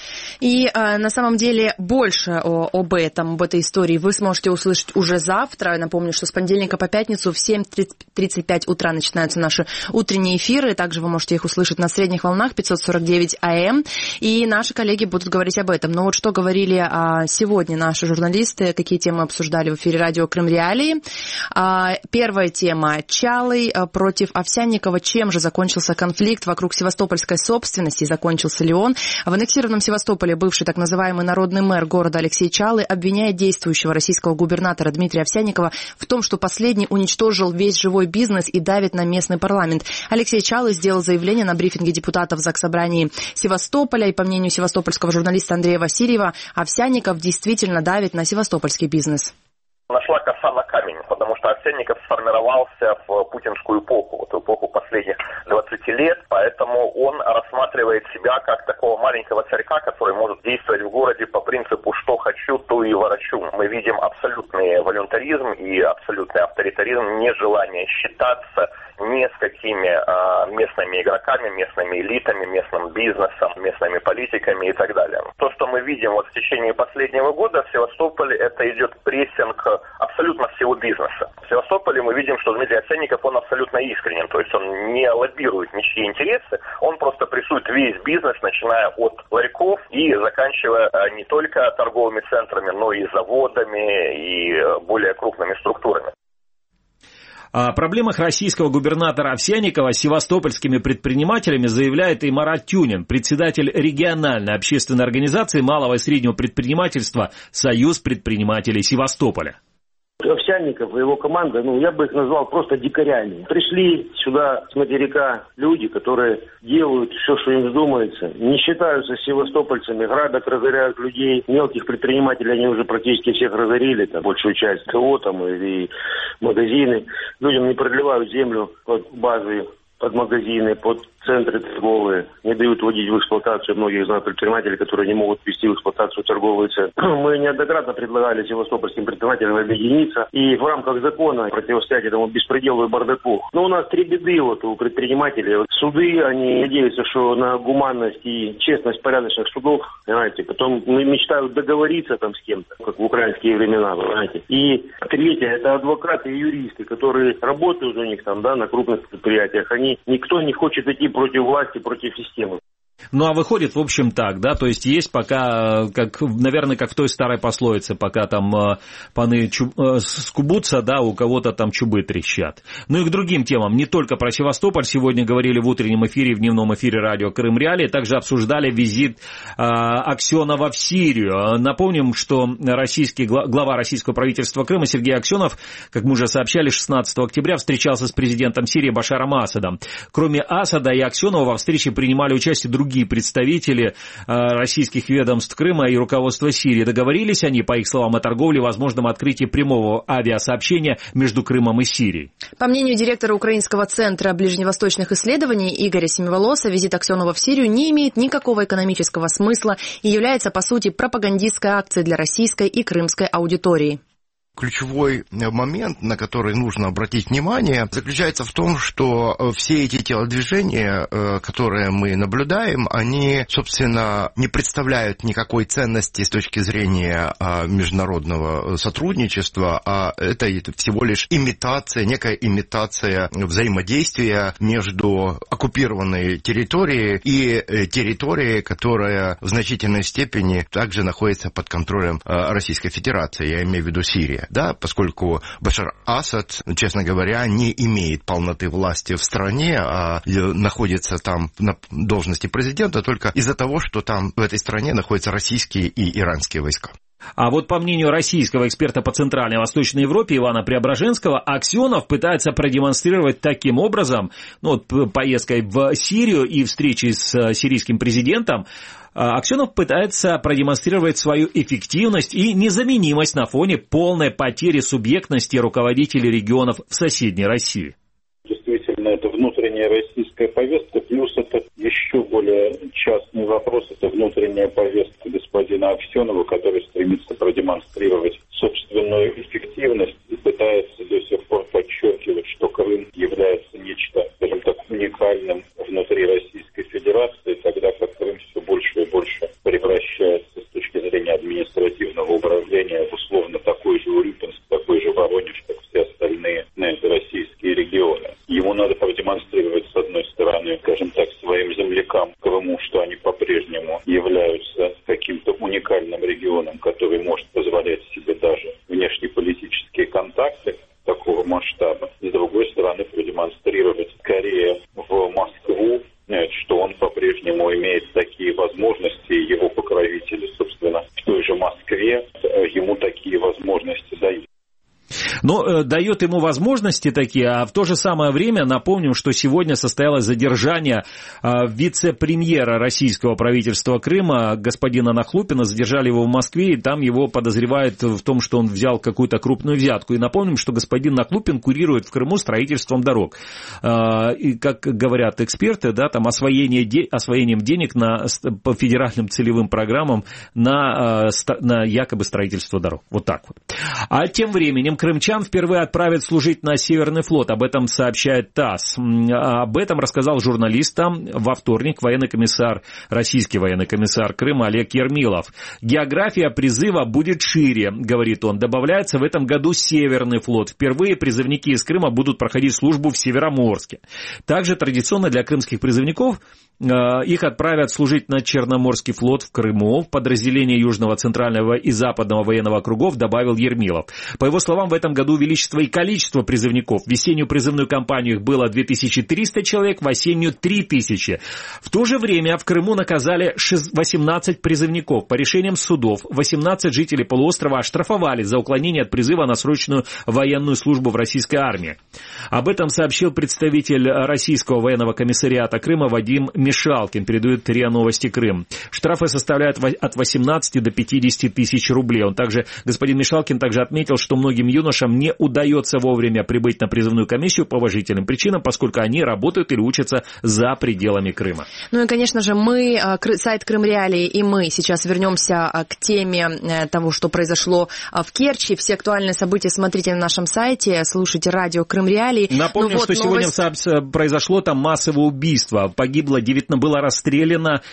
И на самом деле больше об этой истории вы сможете услышать уже завтра. Напомню, что с понедельника по пятницу в 7:35 утра начинаются наши утренние эфиры. Также вы можете их услышать на средних волнах 549 АМ. И наши коллеги будут говорить об этом. Но вот что говорили сегодня наши журналисты, какие темы обсуждали в эфире радио Крым Реалии. Первая тема. Чалый против Овсянникова. Чем же закончился конфликт вокруг севастопольской собственности? Закончился ли он? В аннексированном Севастополе бывший так называемый народный мэр города Алексей Чалый обвиняет действующего российского губернатора Дмитрия Овсянникова в том, что последний уничтожил весь живой бизнес и давит на местный парламент. Алексей Чалый сделал заявление на брифинге депутатов в Заксобрании Севастополя, и по мнению севастопольского журналиста Андрея Васильева, Овсянников действительно давит на севастопольский бизнес. Нашла коса на камень, потому что Овсянников сформировался в путинскую эпоху, в эпоху последних 20 лет, поэтому он рассматривает себя как такого маленького царька, который может действовать в городе по принципу «что хочу, то и ворочу». Мы видим абсолютный волюнтаризм и абсолютный авторитаризм, нежелание считаться ни с какими местными игроками, местными элитами, местным бизнесом, местными политиками и так далее. То, что мы видим в течение последнего года в Севастополе, это идет прессинг абсолютно всего бизнеса. В Севастополе мы видим, что Дмитрий Овсянников, он абсолютно искренен, то есть он не лоббирует ничьи интересы, он просто прессует весь бизнес, начиная от ларьков и заканчивая не только торговыми центрами, но и заводами и более крупными структурами. О проблемах российского губернатора Овсянникова с севастопольскими предпринимателями заявляет и Марат Тюнин, председатель региональной общественной организации малого и среднего предпринимательства «Союз предпринимателей Севастополя». Овсянников и его команда, я бы их назвал просто дикарями. Пришли сюда с материка люди, которые делают все, что им вздумается, не считаются с севастопольцами, грабят, разоряют людей. Мелких предпринимателей они уже практически всех разорили, большую часть ТО и магазины. Людям не продлевают землю под базы, под магазины, под центры торговые, не дают вводить в эксплуатацию. Многих знаю предпринимателей, которые не могут ввести в эксплуатацию торговые центры. Мы неоднократно предлагали севастопольским предпринимателям объединиться и в рамках закона противостоять этому беспределу и бардаку. Но у нас три беды у предпринимателей. Суды, они надеются, что на гуманность и честность порядочных судов, понимаете, потом мечтают договориться с кем-то, как в украинские времена, понимаете. И третье, это адвокаты и юристы, которые работают у них на крупных предприятиях. Никто не хочет идти против власти, против системы. Ну, а выходит, в общем, так, да, то есть есть пока, наверное, как в той старой пословице, пока там паны скубутся, да, у кого-то там чубы трещат. Ну и к другим темам, не только про Севастополь, сегодня говорили в утреннем эфире, в дневном эфире радио Крым Реалии, также обсуждали визит Аксенова в Сирию. Напомним, что глава российского правительства Крыма Сергей Аксенов, как мы уже сообщали, 16 октября встречался с президентом Сирии Башаром Асадом. Кроме Асада и Аксенова во встрече принимали участие другие представители российских ведомств Крыма и руководства Сирии. Договорились они, по их словам, о торговле, возможном открытии прямого авиасообщения между Крымом и Сирией. По мнению директора Украинского центра ближневосточных исследований Игоря Семиволоса, визит Аксенова в Сирию не имеет никакого экономического смысла и является, по сути, пропагандистской акцией для российской и крымской аудитории. Ключевой момент, на который нужно обратить внимание, заключается в том, что все эти телодвижения, которые мы наблюдаем, они, собственно, не представляют никакой ценности с точки зрения международного сотрудничества, а это всего лишь имитация, некая имитация взаимодействия между оккупированной территорией и территорией, которая в значительной степени также находится под контролем Российской Федерации, я имею в виду Сирия. Да, поскольку Башар Асад, честно говоря, не имеет полноты власти в стране, а находится там на должности президента только из-за того, что там в этой стране находятся российские и иранские войска. А вот по мнению российского эксперта по Центральной и Восточной Европе Ивана Преображенского, Аксенов пытается продемонстрировать таким образом, поездкой в Сирию и встречей с сирийским президентом, Аксенов пытается продемонстрировать свою эффективность и незаменимость на фоне полной потери субъектности руководителей регионов в соседней России. Действительно, это внутренняя российская повестка, плюс это еще более частный вопрос, это внутренняя повестка господина Аксенова, который стремится продемонстрировать собственную эффективность и пытается до сих пор подчеркивать, что Крым является нечто, скажем так, уникальным внутри Российской Федерации, тогда как Крым все больше и больше превращается с точки зрения административного управления в условно такой же Урюпинск, такой же Воронеж, как все остальные российские регионы. Ему надо продемонстрировать, с одной стороны, скажем так, своим землякам в Крыму, что они по-прежнему являются каким-то уникальным регионом, который может позволять себе даже внешнеполитические контакты такого масштаба. С другой стороны, продемонстрировать скорее в Москву, что он по-прежнему имеет такие возможности, и его покровители, собственно, в той же Москве ему такие возможности дают. Но дает ему возможности такие, а в то же самое время напомним, что сегодня состоялось задержание вице-премьера российского правительства Крыма, господина Нахлупина. Задержали его в Москве, и там его подозревают в том, что он взял какую-то крупную взятку. И напомним, что господин Нахлупин курирует в Крыму строительством дорог. И, как говорят эксперты, да, там освоением денег по федеральным целевым программам на якобы строительство дорог. Вот так вот. А тем временем крымчан впервые отправят служить на Северный флот. Об этом сообщает ТАСС. Об этом рассказал журналистам во вторник российский военный комиссар Крыма Олег Ермилов. География призыва будет шире, говорит он. Добавляется в этом году Северный флот. Впервые призывники из Крыма будут проходить службу в Североморске. Также традиционно для крымских призывников их отправят служить на Черноморский флот в Крыму. В подразделение Южного, Центрального и Западного военного округов, добавил Ермилов. По его словам, в этом году увеличится и количество призывников. В весеннюю призывную кампанию их было 2300 человек, в осеннюю 3000. В то же время в Крыму наказали 18 призывников. По решениям судов 18 жителей полуострова оштрафовали за уклонение от призыва на срочную военную службу в российской армии. Об этом сообщил представитель Российского военного комиссариата Крыма Вадим Мишалкин, передает РИА Новости Крым. Штрафы составляют от 18 до 50 тысяч рублей. Господин Мишалкин также отметил, что многим юношам не удается вовремя прибыть на призывную комиссию по уважительным причинам, поскольку они работают или учатся за пределами Крыма. Ну и, конечно же, сайт Крым Реалии и мы сейчас вернемся к теме того, что произошло в Керчи. Все актуальные события смотрите на нашем сайте, слушайте радио Крым Реалии. Напомню, что сегодня произошло там массовое убийство. Было расстреляно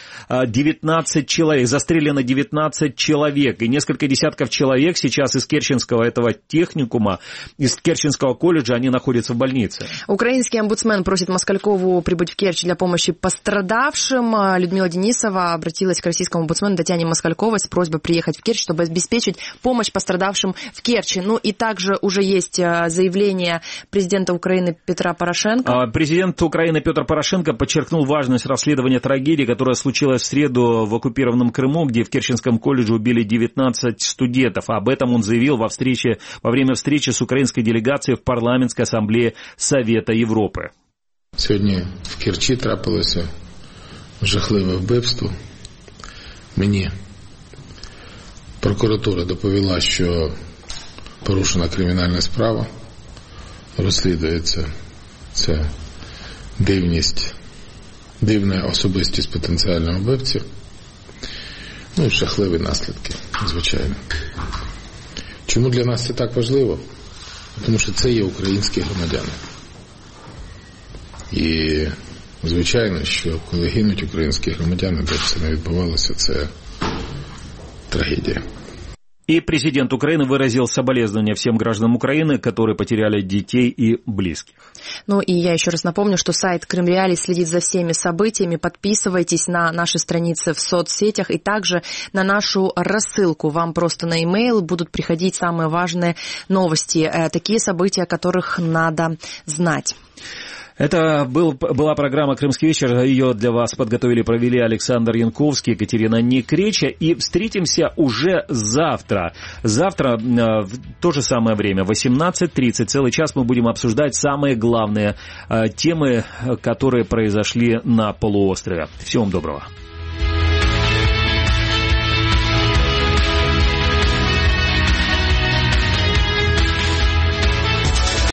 19 человек, застрелено 19 человек. И несколько десятков человек сейчас из керченского этого техникума из Керченского колледжа, они находятся в больнице. Украинский омбудсмен просит Москалькову прибыть в Керчь для помощи пострадавшим. Людмила Денисова обратилась к российскому омбудсмену Татьяне Москальковой с просьбой приехать в Керчь, чтобы обеспечить помощь пострадавшим в Керчи. Ну и также уже есть заявление президента Украины Петра Порошенко. Президент Украины Петр Порошенко подчеркнул важность расследования трагедии, которая случилась в среду в оккупированном Крыму, где в Керченском колледже убили 19 студентов. Об этом он заявил во время встречи с украинской делегацией в парламентской ассамблее Совета Європи. Сьогодні в Керчі трапилося жахливе вбивство. Мені прокуратура доповіла, що порушена кримінальна справа, розслідується. Це дивна особистість потенціального вбивці. Ну і жахливі наслідки, звичайно. Чому для нас це так важливо? Тому що це є українські громадяни. І, звичайно, що коли гинуть українські громадяни, де б це не відбувалося, це трагедия. И президент Украины выразил соболезнования всем гражданам Украины, которые потеряли детей и близких. Ну и я еще раз напомню, что сайт Крым Реалии следит за всеми событиями. Подписывайтесь на наши страницы в соцсетях и также на нашу рассылку. Вам просто на e-mail будут приходить самые важные новости, такие события, о которых надо знать. Это была программа «Крымский вечер». Ее для вас подготовили и провели Александр Янковский, Екатерина Некреча. И встретимся уже завтра. Завтра в то же самое время, 18:30, целый час мы будем обсуждать самые главные темы, которые произошли на полуострове. Всего вам доброго.